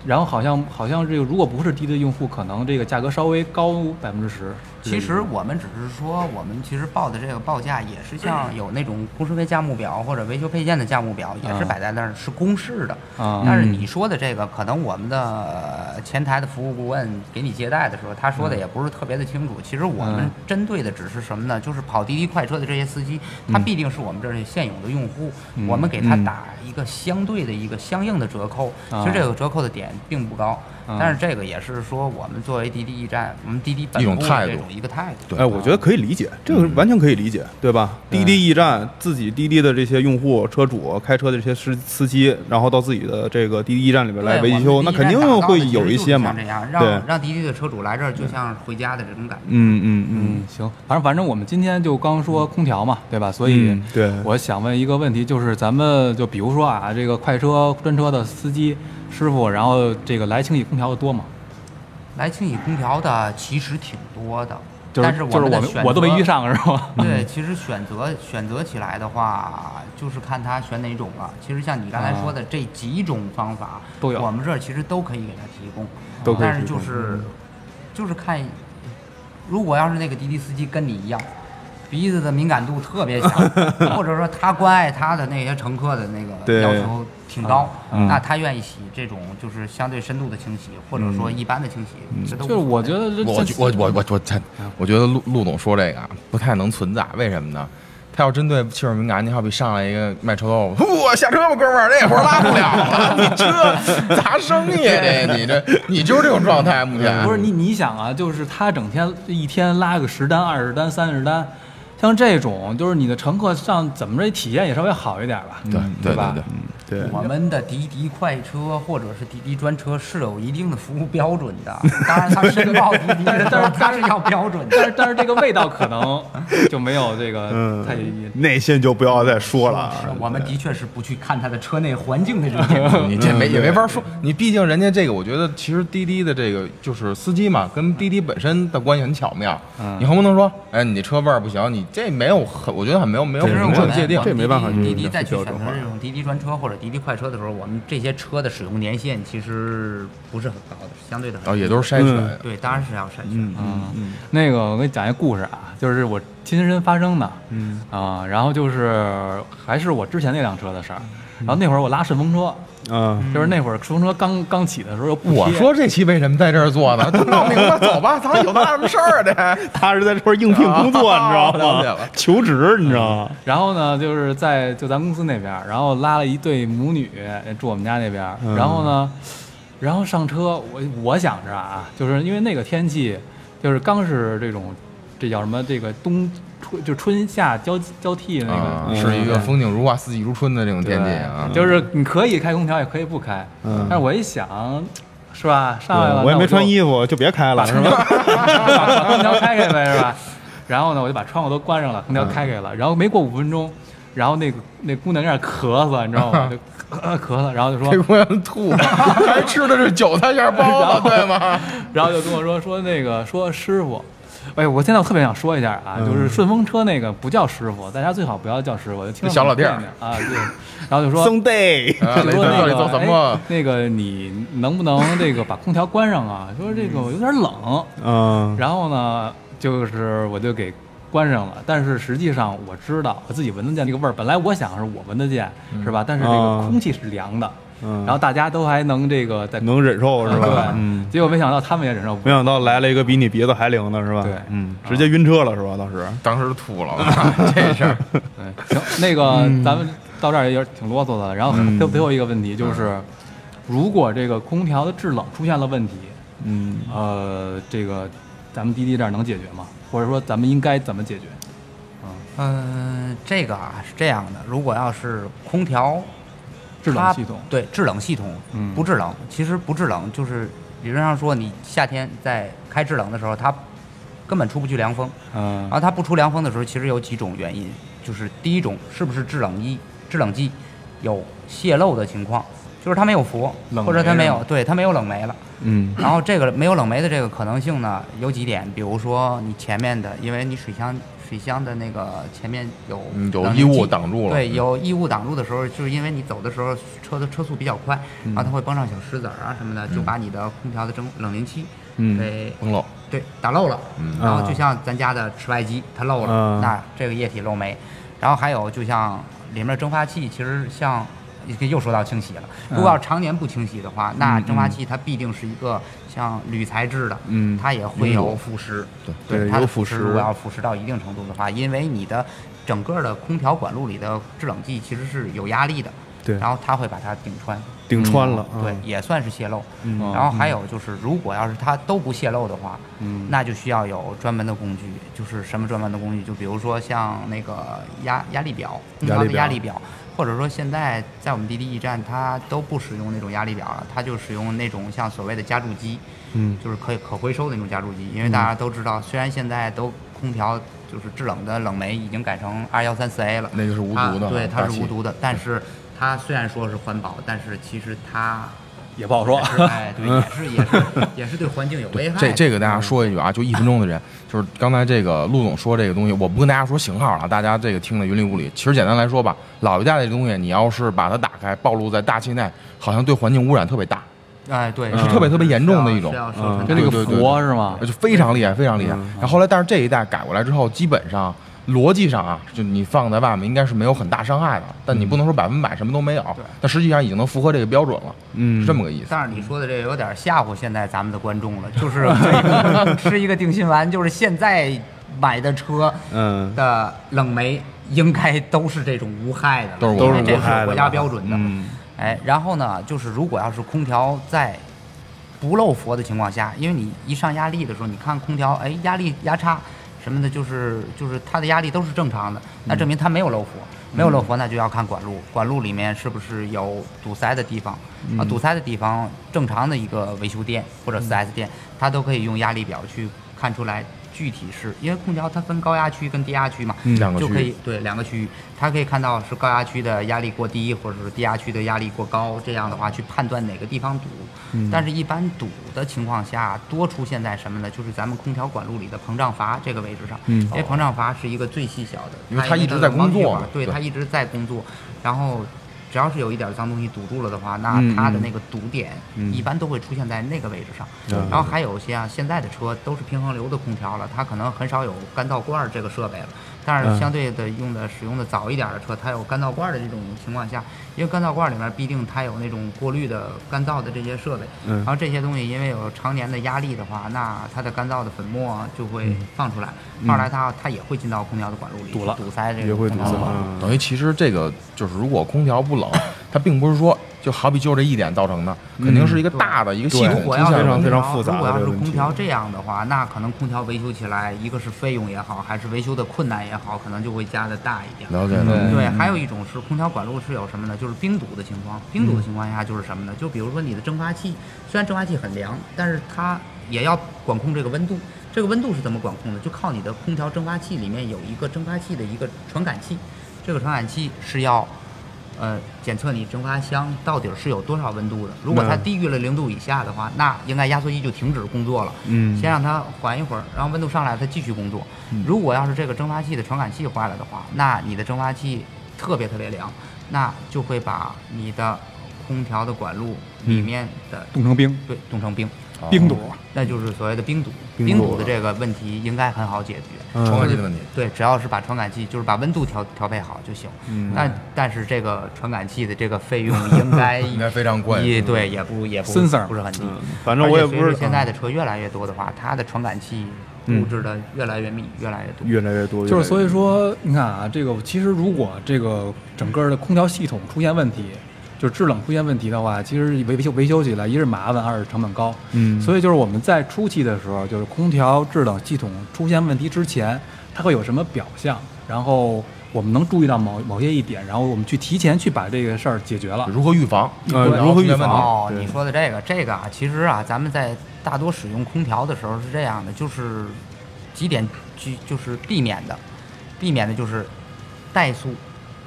然后好像这个如果不是滴滴用户，可能这个价格稍微高10%。 其实我们只是说，我们其实报的这个报价也是像有那种工时费价目表或者维修配件的价目表，也是摆在那儿是公示的。但是你说的这个，可能我们的前台的服务顾问给你接待的时候，他说的也不是特别的清楚。其实我们针对的只是什么呢？就是跑滴滴快车的这些司机，他必定是我们这儿现有的用户，我们给他打一个相对的一个相应的折扣。其实这个折扣的点并不高。但是这个也是说，我们作为滴滴驿站，我们滴滴本部的这种一个态度。 哎，我觉得可以理解，这个完全可以理解，对吧？滴滴驿站自己滴滴的这些用户、车主、开车的这些司机，然后到自己的这个滴滴驿站里面来维修，那肯定会有一些嘛。 这样让滴滴的车主来这儿，就像回家的这种感觉。 行，反正我们今天就刚说空调嘛，对吧？所以对， 我想问一个问题，就是咱们就比如说啊，这个快车专车的司机师傅，然后这个来清洗空调的多吗？ 来清洗空调的其实挺多的， 但是我都没遇上，是吧？ 对，其实选择起来的话，就是看他选哪种了。其实像你刚才说的这几种方法都有， 我们这儿其实都可以给他提供， 都可以提供。 但是就是看，如果要是那个滴滴司机跟你一样，鼻子的敏感度特别强，或者说他关爱他的那些乘客的那个要求挺高，那他愿意洗这种就是相对深度的清洗，或者说一般的清洗，这都就是我觉得我觉得陆总说这个不太能存在，为什么呢？他要针对气味敏感，你好比上来一个卖臭豆腐，我下车吧，哥们儿，这活拉不了了，你这砸生意，你就是这种状态。目前不是你想啊，就是他整天一天拉个10单、20单、30单。像这种，就是你的乘客上怎么着体验也稍微好一点吧，对吧？ 对， 我们的滴滴快车或者是滴滴专车是有一定的服务标准的，当然它申报滴滴，但是它是要标准的， 但是这个味道可能就没有这个太内线就不要再说了。 我们的确是不去看它的车内环境的这个， 你这也没法说，你毕竟人家这个，我觉得其实滴滴的这个就是司机嘛，跟滴滴本身的关系很巧妙。你横不能说，哎，你车味儿不行，你这没有我觉得没有明确的界定， 这没办法。 滴滴再去选择这种滴滴专车或者滴滴快车的时候，我们这些车的使用年限其实不是很高的，相对的也都是筛选。 对，当然是要筛选。 那个我给你讲一个故事啊，就是我亲身发生的。然后就是还是我之前那辆车的事儿。然后那会儿我拉顺风车。就是那会儿顺风车刚起的时候又不贴。 我说这期为什么在这儿做呢？闹明白，走吧，咱有他什么事儿的？ 他是在这块应聘工作，你知道吗？求职，你知道吗？ 然后呢，就是就咱公司那边，然后拉了一对母女住我们家那边，然后呢，然后上车，我想着啊，就是因为那个天气，就是刚是这叫什么？这个就春夏交替那个， 是一个风景如画、四季如春的这种天气啊。 就是你可以开空调，也可以不开。但是我一想，是吧？上来了， 我也没穿衣服，就别开了，是吧？ 把空调开开呗，是吧？然后呢，我就把窗户都关上了，空调开开了。然后没过5分钟，然后那姑娘有点咳嗽，你知道吗？就咳嗽，然后就说这姑娘吐，还吃的是韭菜馅包子，对吗？ 然后就跟我说师傅。哎，我现在特别想说一下啊，就是顺风车那个不叫师傅，大家最好不要叫师傅，就听小老弟儿啊，对。然后就说兄弟， 就说做什么？ 那个你能不能这个把空调关上啊？说这个有点冷。然后呢，就是我就给关上了，但是实际上我知道我自己闻得见这个味儿，本来我想是我闻得见，是吧？但是这个空气是凉的。然后大家都还能能忍受是吧？ 结果没想到他们也忍受不了。 没想到来了一个比你鼻子还灵的是吧？ 对， 直接晕车了是吧？ 当时吐了，这事儿。 对，行，那个咱们到这儿也挺啰嗦的。然后最后一个问题就是，如果这个空调的制冷出现了问题，这个咱们滴滴这儿能解决吗？或者说咱们应该怎么解决？ 这个是这样的，如果要是空调。 制冷系统对制冷系统不制冷，其实不制冷就是理论上说，你夏天在开制冷的时候，它根本出不去凉风。然后它不出凉风的时候，其实有几种原因，就是第一种是不是制冷剂有泄漏的情况， 就是它没有氟，或者它没有，对，它没有冷媒了。然后这个没有冷媒的这个可能性呢，有几点，比如说你前面的，因为你水箱的那个前面有异物挡住了， 对，有异物挡住的时候，就是因为你走的时候车速比较快，然后它会崩上小石子啊什么的，就把你的空调的冷凝器给崩漏， 对，打漏了。然后就像咱家的室外机，它漏了，那这个液体漏煤。然后还有就像里面的蒸发器，其实像又说到清洗了。如果要常年不清洗的话，那蒸发器它必定是一个像铝材质的，它也会有腐蚀。对，它的腐蚀如果要腐蚀到一定程度的话，因为你的整个的空调管路里的制冷剂其实是有压力的， 对， 然后它会把它顶穿了， 对，也算是泄漏。然后还有就是，如果要是它都不泄漏的话，那就需要有专门的工具。就是什么专门的工具？就比如说像那个压力表，空调的压力表，或者说现在在我们滴滴驿站，它都不使用那种压力表了，它就使用那种像所谓的加注机，就是可回收的那种加注机。因为大家都知道，虽然现在都空调就是制冷的冷媒已经改成213-4A 了， 那个是无毒的， 对，它是无毒的，但是它虽然说是环保，但是其实它也不好说。 哎，对，也是对环境有危害。 这个大家说一句啊，就1分钟的人，就是刚才这个陆总说这个东西，我不跟大家说型号了，大家这个听得云里雾里。其实简单来说吧，老一代的东西，你要是把它打开，暴露在大气内，好像对环境污染特别大。 哎，对， 是特别严重的一种， 跟这个氟是吗？ 就非常厉害，非常厉害。然后后来，但是这一代改过来之后，基本上逻辑上啊，就你放在外面应该是没有很大伤害的，但你不能说100%什么都没有。但实际上已经能符合这个标准了，是这么个意思。 但是你说的这个有点吓唬现在咱们的观众了，就是吃一个定心丸，就是现在买的车，的冷媒应该都是这种无害的， 都是这是国家标准的。哎，然后呢，就是如果要是空调在不漏氟的情况下，因为你一上压力的时候，你看空调，哎，压差什么的，就是它的压力都是正常的，那证明它没有漏氟，没有漏氟，那就要看管路里面是不是有堵塞的地方啊？堵塞的地方，正常的一个维修店或者4S 店，它都可以用压力表去看出来。具体是因为空调它分高压区跟低压区嘛，就可以对2个区域，它可以看到是高压区的压力过低，或者是低压区的压力过高，这样的话去判断哪个地方堵。但是一般堵的情况下，多出现在什么呢？就是咱们空调管路里的膨胀阀这个位置上，因为膨胀阀是一个最细小的， 因为它一直在工作嘛， 对，它一直在工作，然后。只要是有一点脏东西堵住了的话，那它的那个堵点一般都会出现在那个位置上。然后还有像现在的车都是平衡流的空调了，它可能很少有干燥罐这个设备了。但是相对的使用的早一点的车，它有干燥罐的这种情况下，因为干燥罐里面必定它有那种过滤的干燥的这些设备，然后这些东西因为有常年的压力的话，那它的干燥的粉末就会放出来，放出来它也会进到空调的管路里，堵塞这个空调的管路。 等于其实这个就是如果空调不冷，它并不是说就好比就这一点造成的，肯定是一个大的一个系统， 非常复杂。 如果要是空调这样的话，那可能空调维修起来，一个是费用也好，还是维修的困难也好，可能就会加的大一点。 了解。 对，还有一种是空调管路是有什么呢？就是冰堵的情况。冰堵的情况下就是什么呢？就比如说你的蒸发器，虽然蒸发器很凉，但是它也要管控这个温度。这个温度是怎么管控的？就靠你的空调蒸发器里面有一个蒸发器的一个传感器，这个传感器是要。检测你蒸发箱到底是有多少温度的。如果它低于了0度以下的话，那应该压缩机就停止工作了。先让它缓一会儿，然后温度上来它继续工作。如果要是这个蒸发器的传感器坏了的话，那你的蒸发器特别凉，那就会把你的空调的管路里面的冻成冰。 对，冻成冰。 冰堵， 那就是所谓的冰堵。冰堵的这个问题应该很好解决。 传感器的问题， 对，只要是把传感器，就是把温度调配好就行。但是这个传感器的这个费用应该非常贵。 对，也不是很低。 反正我也不是。 现在的车越来越多的话，它的传感器布置的越来越密，越来越多。 就是所以说，你看啊，这个其实如果这个整个的空调系统出现问题。就是制冷出现问题的话，其实维修起来一是麻烦，二是成本高。所以就是我们在初期的时候，就是空调制冷系统出现问题之前，它会有什么表象，然后我们能注意到某些一点，然后我们去提前去把这个事儿解决了。 如何预防？ 如何预防？ 哦，你说的这个啊，其实啊，咱们在大多使用空调的时候是这样的，就是几点就是避免的就是怠速、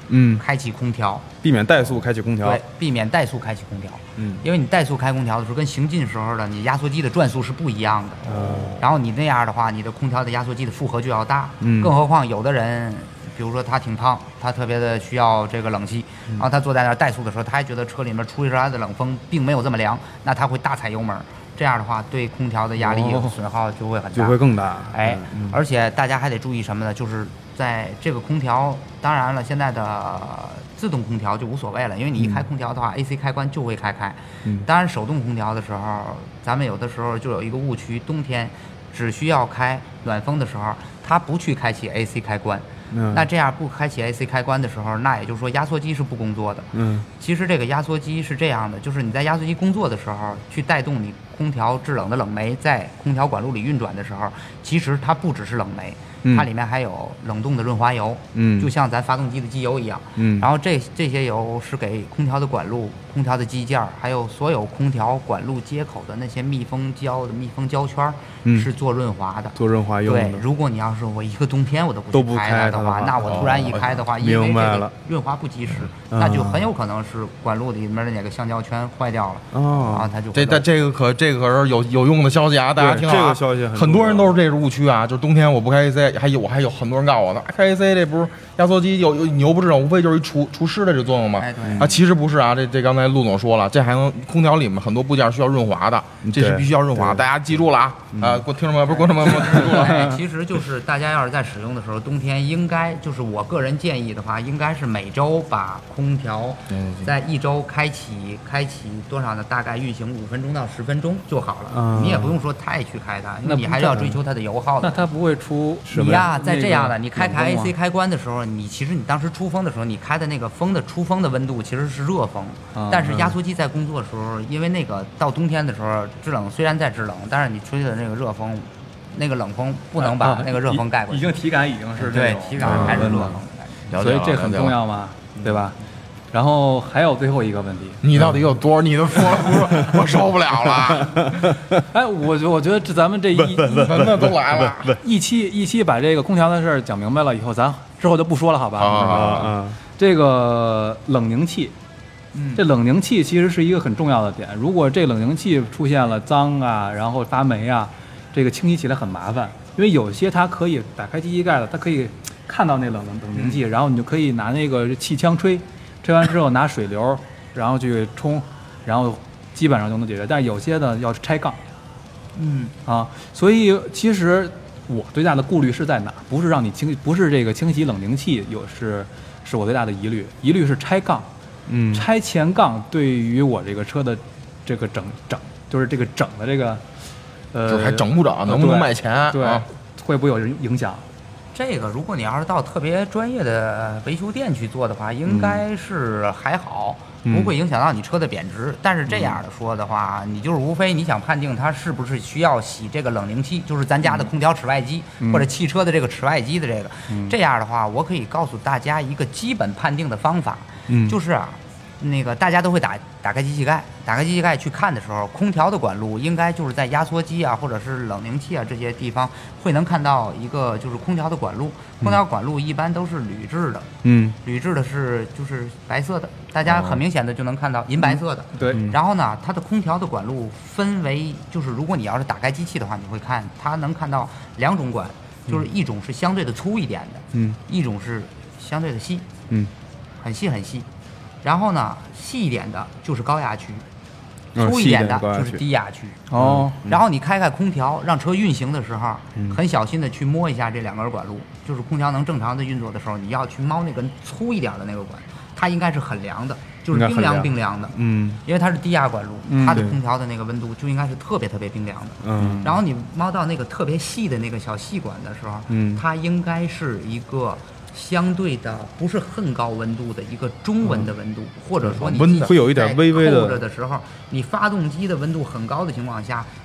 开启空调， 避免怠速开启空调， 对，避免怠速开启空调，因为你怠速开空调的时候跟行进时候的你压缩机的转速是不一样的，然后你那样的话，你的空调的压缩机的负荷就要大，更何况有的人。比如说他挺胖，他特别的需要这个冷气，然后他坐在那儿怠速的时候，他还觉得车里面出来的冷风并没有这么凉，那他会大踩油门，这样的话对空调的压力损耗就会很大， 就会更大。 哎，而且大家还得注意什么呢？就是在这个空调，当然了，现在的自动空调就无所谓了，因为你一开空调的话，AC 开关就会开。当然手动空调的时候，咱们有的时候就有一个误区，冬天只需要开暖风的时候，它不去开启 AC 开关。那这样不开启 AC 开关的时候，那也就是说压缩机是不工作的。其实这个压缩机是这样的，就是你在压缩机工作的时候，去带动你空调制冷的冷媒在空调管路里运转的时候，其实它不只是冷媒，它里面还有冷冻的润滑油，就像咱发动机的机油一样。然后这些油是给空调的管路、空调的机件，还有所有空调管路接口的那些密封胶圈，是做润滑的， 做润滑用的。 对，如果你要是我一个冬天我都不开它的话，那我突然一开的话，因为这个润滑不及时，那就很有可能是管路里面的哪个橡胶圈坏掉了，然后它就这个可是有用的消息啊，大家听好啊。 这个消息很多人都是这个误区啊，就是冬天我不开 AC， 还有很多人告诉我呢，开 AC 这不是压缩机你又不知道，无非就是一除湿的这作用嘛。其实不是啊，这刚才陆总说了，这还能空调里面很多部件需要润滑的，这是必须要润滑，大家记住了啊！听众们不是观众们记住了。 其实就是大家要是在使用的时候，冬天应该就是我个人建议的话，应该是每周把空调在一周开启多少呢？大概运行5分钟到10分钟就好了。你也不用说太去开它，因为你还是要追求它的油耗的。 那它不会出你呀，在这样的你开 AC 开关的时候，其实你当时出风的时候，你开的那个出风的温度其实是热风，但是压缩机在工作的时候，因为那个到冬天的时候制冷虽然在制冷，但是你吹的那个热风，那个冷风不能把那个热风盖过去， 已经体感已经是对体感还是热风， 所以这很重要嘛，对吧？然后还有最后一个问题， 你到底有多少？你都说了，我受不了了。 哎，我觉得咱们这那都来了， 一期把这个空调的事儿讲明白了以后，咱之后就不说了，好吧？这个冷凝器，这冷凝器其实是一个很重要的点。如果这冷凝器出现了脏啊，然后发霉啊，这个清洗起来很麻烦。因为有些它可以打开机器盖的，它可以看到那冷凝器，然后你就可以拿那个气枪吹完之后拿水流，然后去冲，然后基本上就能解决。但是有些呢要拆杠，所以其实我最大的顾虑是在哪？不是让你不是这个清洗冷凝器是我最大的疑虑是拆杠，拆前杠对于我这个车的这个整就是这个整的这个就还整不整，能不能卖钱？ 对，会不会有影响？ 这个如果你要是到特别专业的维修店去做的话，应该是还好，不会影响到你车的贬值。但是这样的说的话，你就是无非你想判定它是不是需要洗这个冷凝器，就是咱家的空调齿外机，或者汽车的这个齿外机的这个。这样的话，我可以告诉大家一个基本判定的方法，就是啊。那个大家都会打开机器盖去看的时候，空调的管路应该就是在压缩机啊，或者是冷凝器啊这些地方会能看到一个就是空调的管路。空调管路一般都是铝制的，铝制的就是白色的，大家很明显的就能看到银白色的。 对。 然后呢，它的空调的管路分为就是如果你要是打开机器的话，你会看它能看到2种管，就是一种是相对的粗一点的，一种是相对的细，很细很细。然后呢，细一点的就是高压区，粗一点的就是低压区。然后你开空调，让车运行的时候，很小心的去摸一下这2根管路，就是空调能正常的运作的时候，你要去摸那根粗一点的那个管，它应该是很凉的，就是冰凉的。因为它是低压管路，它的空调的那个温度就应该是特别特别冰凉的。然后你摸到那个特别细的那个小细管的时候，它应该是一个。相对的不是很高温度的一个中温的温度，或者说你会有一点微微的扣着的时候，你发动机的温度很高的情况下，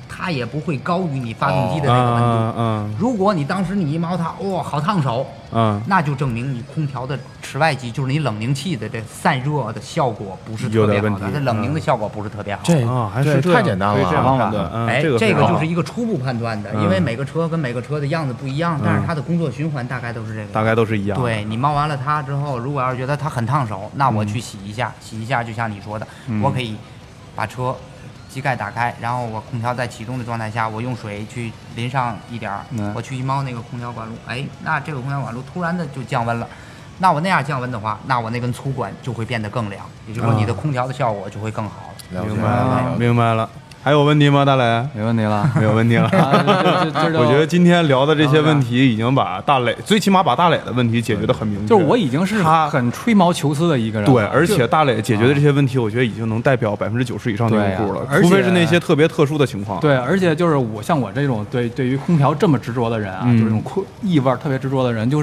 它也不会高于你发动机的这个温度。如果你当时你一摸它，哇，好烫手，那就证明你空调的室外机就是你冷凝器的这散热的效果不是特别好的，它冷凝的效果不是特别好。 这太简单了， 这方法。 这个就是一个初步判断的，因为每个车跟每个车的样子不一样，但是它的工作循环大概都是这个， 大概都是一样。 对，你摸完了它之后，如果要是觉得它很烫手，那我去洗一下，洗一下就像你说的，我可以把车机盖打开，然后我空调在启动的状态下，我用水去淋上一点儿，我去一摸那个空调管路，那这个空调管路突然的就降温了。那我那样降温的话，那我那根粗管就会变得更凉，也就是说你的空调的效果就会更好。 明白了。还有问题吗，大磊？ 没问题了， 没有问题了。我觉得今天聊的这些问题已经把大磊，最起码把大磊的问题解决得很明确。 就是我已经是很吹毛求疵的一个人了。 对，而且大磊解决的这些问题，我觉得已经能代表90%以上的用户了，除非是那些特别特殊的情况。 对，而且就是像我这种对于空调这么执着的人啊，就是这种异味特别执着的人，就是。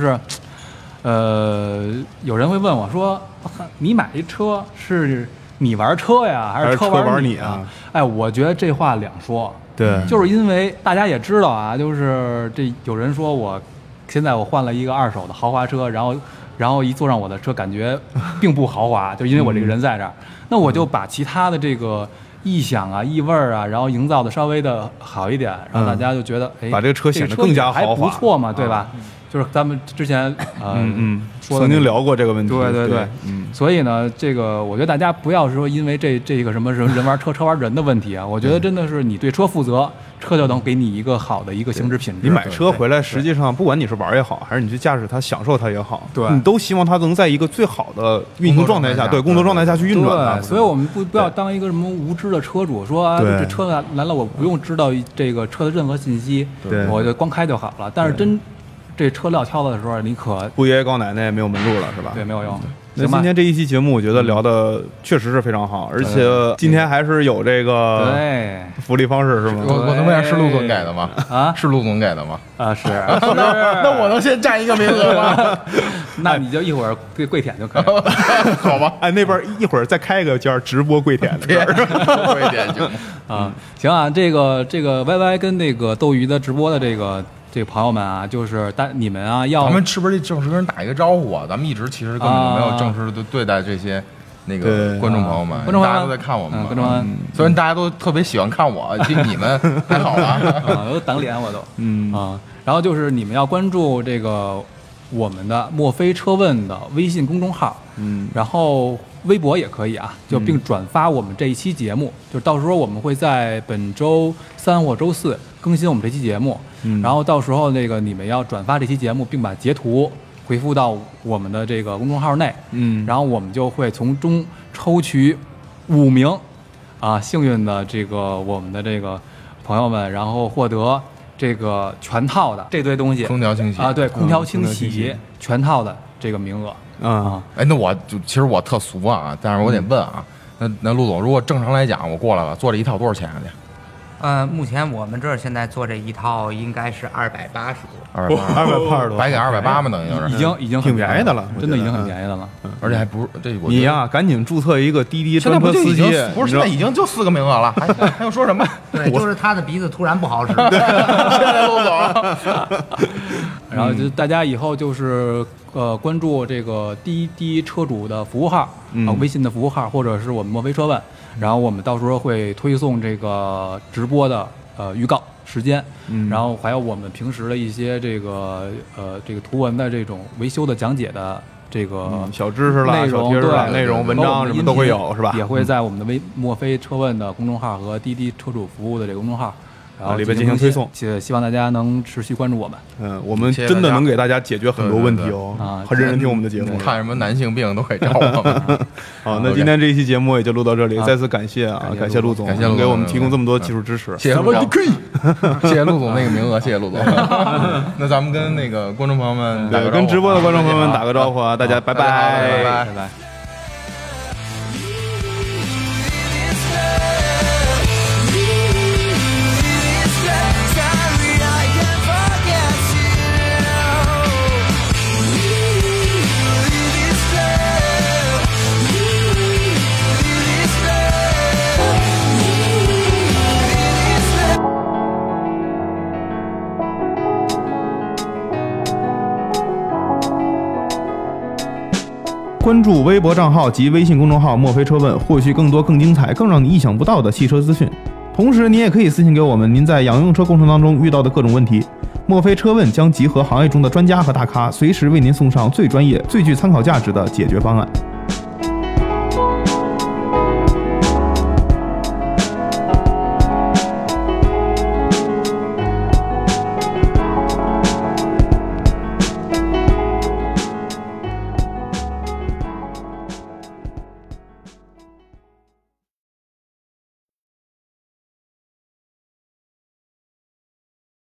有人会问我说：“你买一车是你玩车呀，还是车玩你啊？”我觉得这话两说。 对， 就是因为大家也知道啊，就是有人说现在我换了一个2手的豪华车，然后一坐上我的车，感觉并不豪华，就因为我这个人在这儿，那我就把其他的这个异响啊、异味啊，然后营造的稍微的好一点，然后大家就觉得把这个车显得更加豪华， 还不错嘛，对吧？就是咱们之前曾经聊过这个问题， 对，所以呢，这个我觉得大家不要说因为这个什么人玩车玩人的问题啊，我觉得真的是你对车负责，车就能给你一个好的一个行驶品质。 你买车回来，实际上不管你是玩也好，还是你去驾驶它、享受它也好， 对， 你都希望它能在一个最好的运行状态下，工作状态下去运转。 对，所以我们不要当一个什么无知的车主，说这车来了我不用知道这个车的任何信息，我就光开就好了。但是这车撂挑子的时候，你可姑爷爷告奶奶没有门路了，是吧？ 对，没有用。 那今天这一期节目，我觉得聊的确实是非常好，而且今天还是有这个福利方式，是吗？ 我能问下是陆总给的吗？是陆总给的吗？ 是。 那我能先占一个名额吗？ 那你就一会儿跪舔就可以了， 好吧？ 那边一会儿再开一个间直播跪舔的， 跪舔就行啊。这个 YY 跟那个斗鱼的直播的这个朋友们啊，就是你们啊，咱们是不是正式跟人打一个招呼啊？咱们一直其实根本就没有正式的对待这些那个观众朋友们，大家都在看我们， 观众们， 虽然大家都特别喜欢看我，你们还好吧？ 我都挡脸，我都然后就是你们要关注这个我们的墨菲车问的微信公众号，然后微博也可以啊，就并转发我们这一期节目，就到时候我们会在本周3或周4更新我们这期节目，然后到时候你们要转发这期节目，并把截图回复到我们的这个公众号内，然后我们就会从中抽取5名幸运的我们的这个朋友们，然后获得这个全套的这堆东西， 空调清洗对，空调清洗全套的这个名额那我其实我特俗啊，但是我得问啊，那陆总，如果正常来讲，我过来了做这一套多少钱去？ 目前我们这儿现在做这一套应该是280多 ，280多， 白给280嘛，等于就是已经挺便宜的了， 真的已经很便宜的了， 而且还不是这你呀，赶紧注册一个滴滴专车司机， 不是现在已经就4个名额了，还要说什么？ 对，就是他的鼻子突然不好使， 谢谢陆总。 然后就大家以后就是关注这个滴滴车主的服务号微信的服务号，或者是我们墨菲车问。然后我们到时候会推送这个直播的预告时间，然后还有我们平时的一些这个图文的这种维修的讲解的这个小知识啦、 内容， 对内容文章什么都会有，是吧？ 也会在我们的墨菲车问的公众号和滴滴车主服务的这个公众号。然后里边进行推送， 希望大家能持续关注我们。 我们真的能给大家解决很多问题很认真听我们的节目， 看什么男性病都可以找我们。 好，那今天这一期节目也就录到这里，再次感谢陆总， 感谢给我们提供这么多技术支持， 谢谢陆总，谢谢陆总那个名额，谢谢陆总。那咱们跟那个观众朋友们， 跟直播的观众朋友们打个招呼啊，大家拜拜， 拜拜。 关注微博账号及微信公众号墨菲车问，获取更多更精彩更让你意想不到的汽车资讯。同时你也可以私信给我们您在养用车过程当中遇到的各种问题，墨菲车问将集合行业中的专家和大咖，随时为您送上最专业最具参考价值的解决方案。